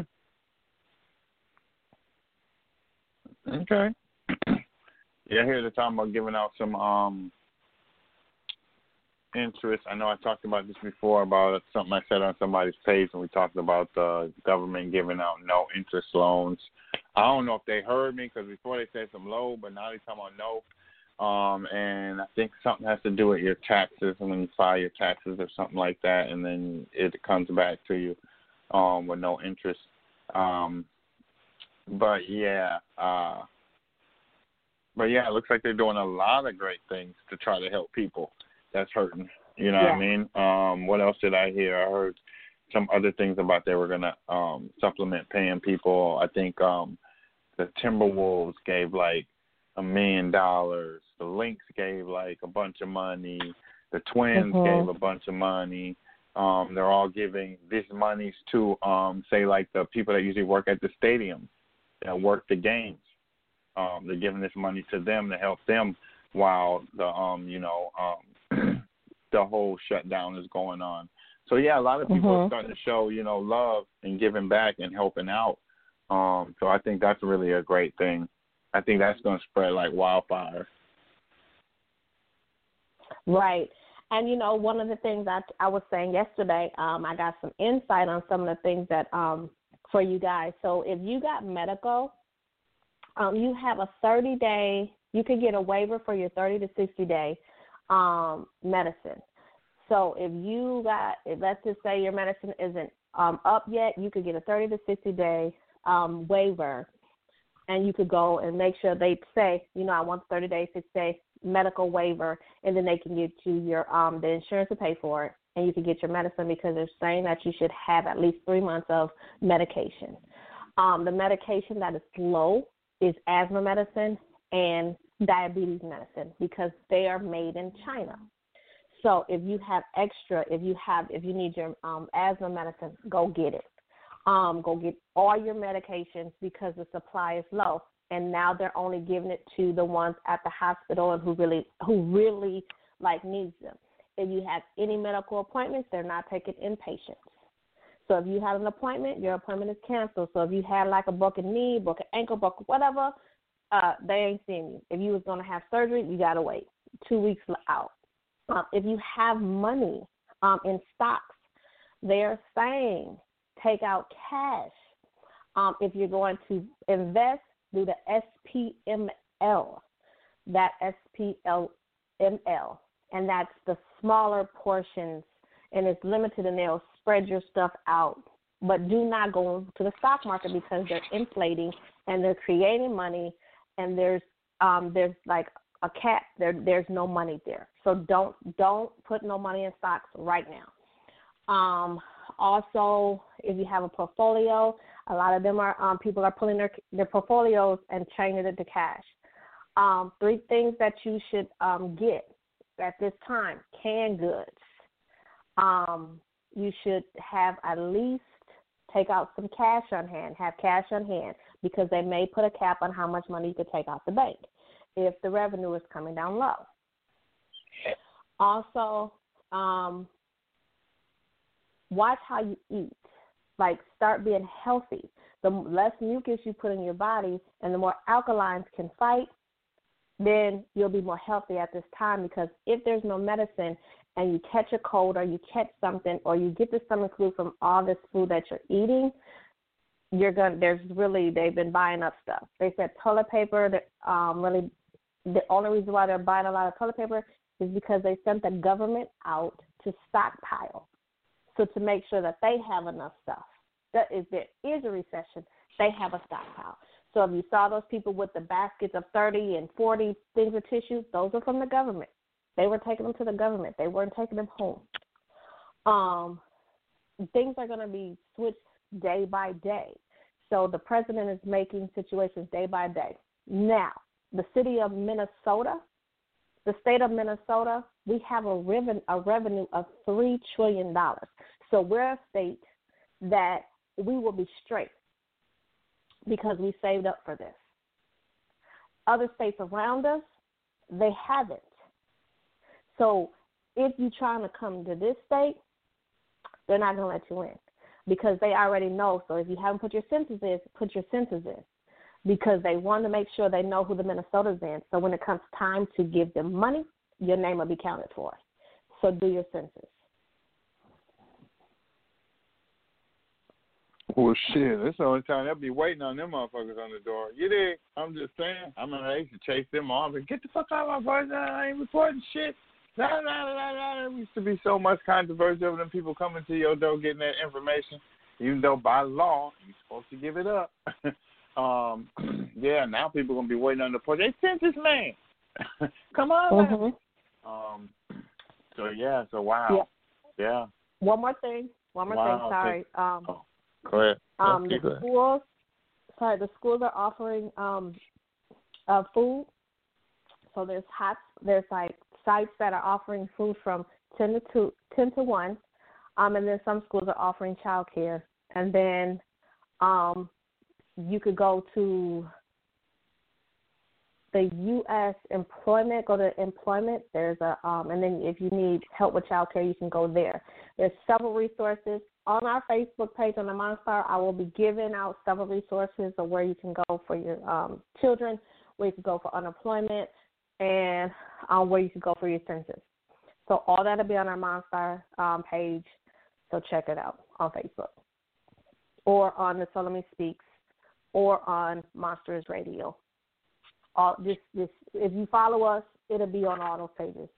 Okay. Yeah, here they're talking about giving out some um, interest. I know I talked about this before about something I said on somebody's page when we talked about the government giving out no interest loans. I don't know if they heard me because before they said some low, but now they're talking about no. Um, and I think something has to do with your taxes and when you file your taxes or something like that, and then it comes back to you um, with no interest. Um, but yeah, uh, but yeah, it looks like they're doing a lot of great things to try to help people that's hurting. You know yeah. what I mean? Um, what else did I hear? I heard some other things about they were gonna um, supplement paying people. I think um, the Timberwolves gave like a million dollars. The Lynx gave like a bunch of money. The Twins mm-hmm. gave a bunch of money. Um, they're all giving these monies to, um, say, like the people that usually work at the stadium that work the games. Um, they're giving this money to them to help them while the, um, you know, um, the whole shutdown is going on. So, yeah, a lot of people mm-hmm. are starting to show, you know, love and giving back and helping out. Um, so I think that's really a great thing. I think that's going to spread like wildfire. Right. And, you know, one of the things I, I was saying yesterday, um, I got some insight on some of the things that um, for you guys. So if you got medical, um, you have a thirty-day, you can get a waiver for your thirty to sixty-day um, medicine. So if you got, if let's just say your medicine isn't um, up yet, you could get a thirty to sixty-day um, waiver, and you could go and make sure they say, you know, I want the thirty-day, sixty-day medical waiver, and then they can get you your um the insurance to pay for it, and you can get your medicine because they're saying that you should have at least three months of medication. Um, the medication that is low is asthma medicine and diabetes medicine because they are made in China. So if you have extra, if you have, if you need your um, asthma medicine, go get it. Um, go get all your medications because the supply is low. And now they're only giving it to the ones at the hospital and who really, who really like needs them. If you have any medical appointments, they're not taking inpatients. So if you had an appointment, your appointment is canceled. So if you had like a broken knee, broken ankle, broken whatever, uh, they ain't seeing you. If you was going to have surgery, you got to wait two weeks out. Um, if you have money um, in stocks, they're saying take out cash. Um, if you're going to invest, do the S P M L, that S P L M L, and that's the smaller portions, and it's limited, and they'll spread your stuff out. But do not go to the stock market because they're inflating and they're creating money, and there's um, there's like a cap. There there's no money there, so don't don't put no money in stocks right now. Um, also, if you have a portfolio, a lot of them are um, people are pulling their their portfolios and changing it to cash. Um, three things that you should um, get at this time: canned goods. Um, you should have at least take out some cash on hand. Have cash on hand because they may put a cap on how much money you could take out the bank if the revenue is coming down low. Also, um, watch how you eat. Like, start being healthy. The less mucus you put in your body and the more alkalines can fight, then you'll be more healthy at this time because if there's no medicine and you catch a cold or you catch something or you get the stomach flu from all this food that you're eating, you're going there's really, they've been buying up stuff. They said toilet paper, that, um, really, the only reason why they're buying a lot of toilet paper is because they sent the government out to stockpile. So to make sure that they have enough stuff. That if there is a recession, they have a stockpile. So if you saw those people with the baskets of thirty and forty things of tissue, those are from the government. They were taking them to the government. They weren't taking them home. Um, things are going to be switched day by day. So the president is making situations day by day. Now, the city of Minnesota, the state of Minnesota, we have a, reven- a revenue of three trillion dollars. So we're a state that we will be straight because we saved up for this. Other states around us, they haven't. So if you're trying to come to this state, they're not going to let you in because they already know. So if you haven't put your census in, put your census in because they want to make sure they know who the Minnesota's in. So when it comes time to give them money, your name will be counted for. So do your census. Well, shit, that's the only time they'll be waiting on them motherfuckers on the door. You dig? I'm just saying. I mean, I used to chase them off and get the fuck out of my voice. I ain't recording shit. La, la, la, la, la. There used to be so much controversy over them people coming to your door getting that information, even though by law you're supposed to give it up. um, yeah, now people are going to be waiting on the porch. They sent this man. Come on, mm-hmm. man. Um, so, yeah, so wow. Yeah. yeah. One more thing. One more wow. thing. Sorry. Um, oh, go ahead. Um, okay, the go ahead. schools, sorry, the schools are offering um, uh, food. So there's hot, there's like sites that are offering food from ten to two, ten to one, um, and then some schools are offering childcare. And then um, you could go to the U S employment, go to employment. There's a, um, and then if you need help with childcare, you can go there. There's several resources on our Facebook page on the Monster. I will be giving out several resources of where you can go for your um, children, where you can go for unemployment, and um, where you can go for your census. So all that will be on our Monster um, page. So check it out on Facebook, or on the Solomon Speaks, or on Monsters Radio. All this, this. If you follow us, it'll be on all those pages.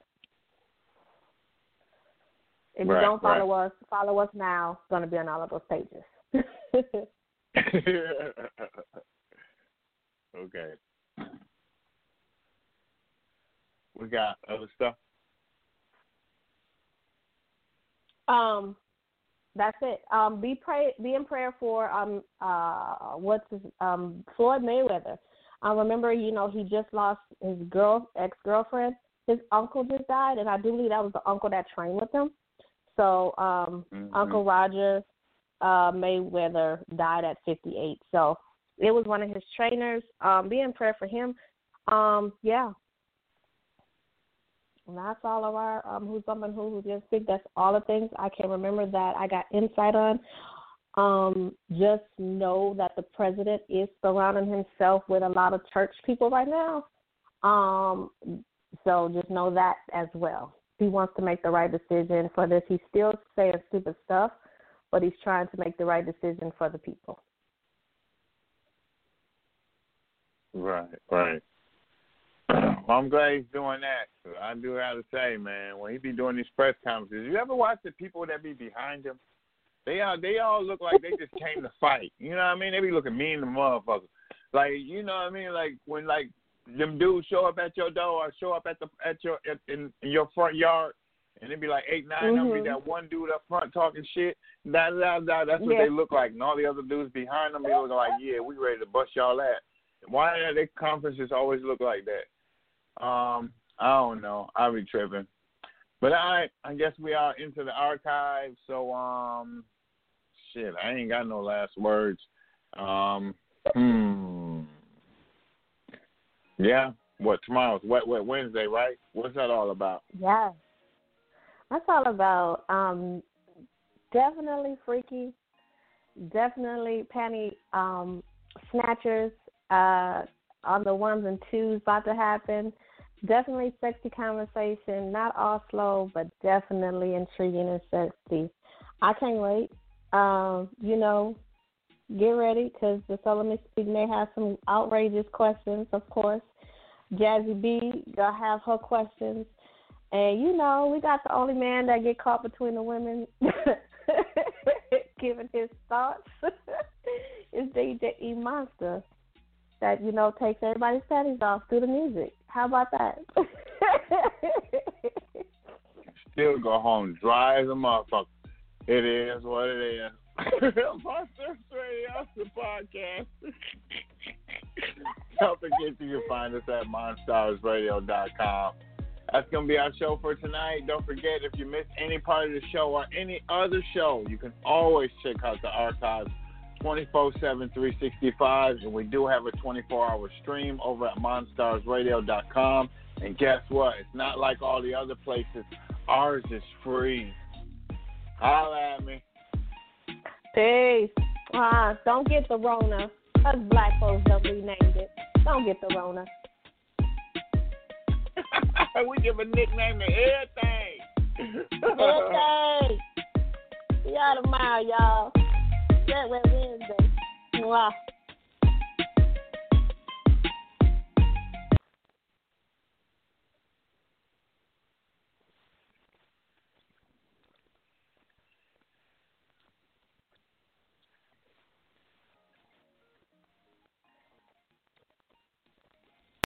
If right, you don't follow right. us, follow us now. It's going to be on all of those pages. Okay. We got other stuff. Um, that's it. Um, be pray, be in prayer for um, uh, what's his, um, Floyd Mayweather. I remember, you know, he just lost his girl, ex-girlfriend. His uncle just died, and I do believe that was the uncle that trained with him. So um, mm-hmm. Uncle Roger uh, Mayweather died at fifty-eight. So it was one of his trainers. Um, be in prayer for him. Um, yeah. And that's all of our um, Who's Bumping Who, Who Just Speak. That's all the things I can remember that I got insight on. Um, just know that the president is surrounding himself with a lot of church people right now. Um, so just know that as well. He wants to make the right decision for this. He's still saying stupid stuff, but he's trying to make the right decision for the people. Right, right. Well, I'm glad he's doing that. I do have to say, man, when he be doing these press conferences, you ever watch the people that be behind him? They all, they all look like they just came to fight. You know what I mean? They be looking mean to motherfuckers. Like, you know what I mean? Like when like them dudes show up at your door or show up at the at your at, in, in your front yard, and it be like eight, nine mm-hmm. of them, be that one dude up front talking shit. Da da da. That's what yeah. they look like. And all the other dudes behind them, they look like, yeah, we ready to bust y'all at. Why do their conferences always look like that? Um, I don't know. I be tripping. But I I guess we are into the archive, so um shit, I ain't got no last words. Um hmm. Yeah. What, tomorrow's Wet Wet Wednesday, right? What's that all about? Yeah. That's all about um definitely freaky, definitely panty um snatchers, uh on the ones and twos about to happen. Definitely sexy conversation, not all slow, but definitely intriguing and sexy. I can't wait. Um, you know, get ready because the Solomon Speak may have some outrageous questions, of course. Jazzy B gonna have her questions. And, you know, we got the only man that get caught between the women giving his thoughts. It's D J E Monster that, you know, takes everybody's panties off through the music. How about that? Still go home dry as a motherfucker. It is what it is. Monsters Radio, the podcast. Don't forget you can find us at monstars radio dot com. That's going to be our show for tonight. Don't forget, if you missed any part of the show or any other show, you can always check out the archives twenty-four seven, three sixty-five, and we do have a twenty-four hour stream over at monstars radio dot com. And guess what? It's not like all the other places. Ours is free. Holla at me. Peace. Uh, don't get the Rona. Us black folks that renamed it. Don't get the Rona. We give a nickname to everything. Everything. See y'all tomorrow, y'all. That way we Mwah.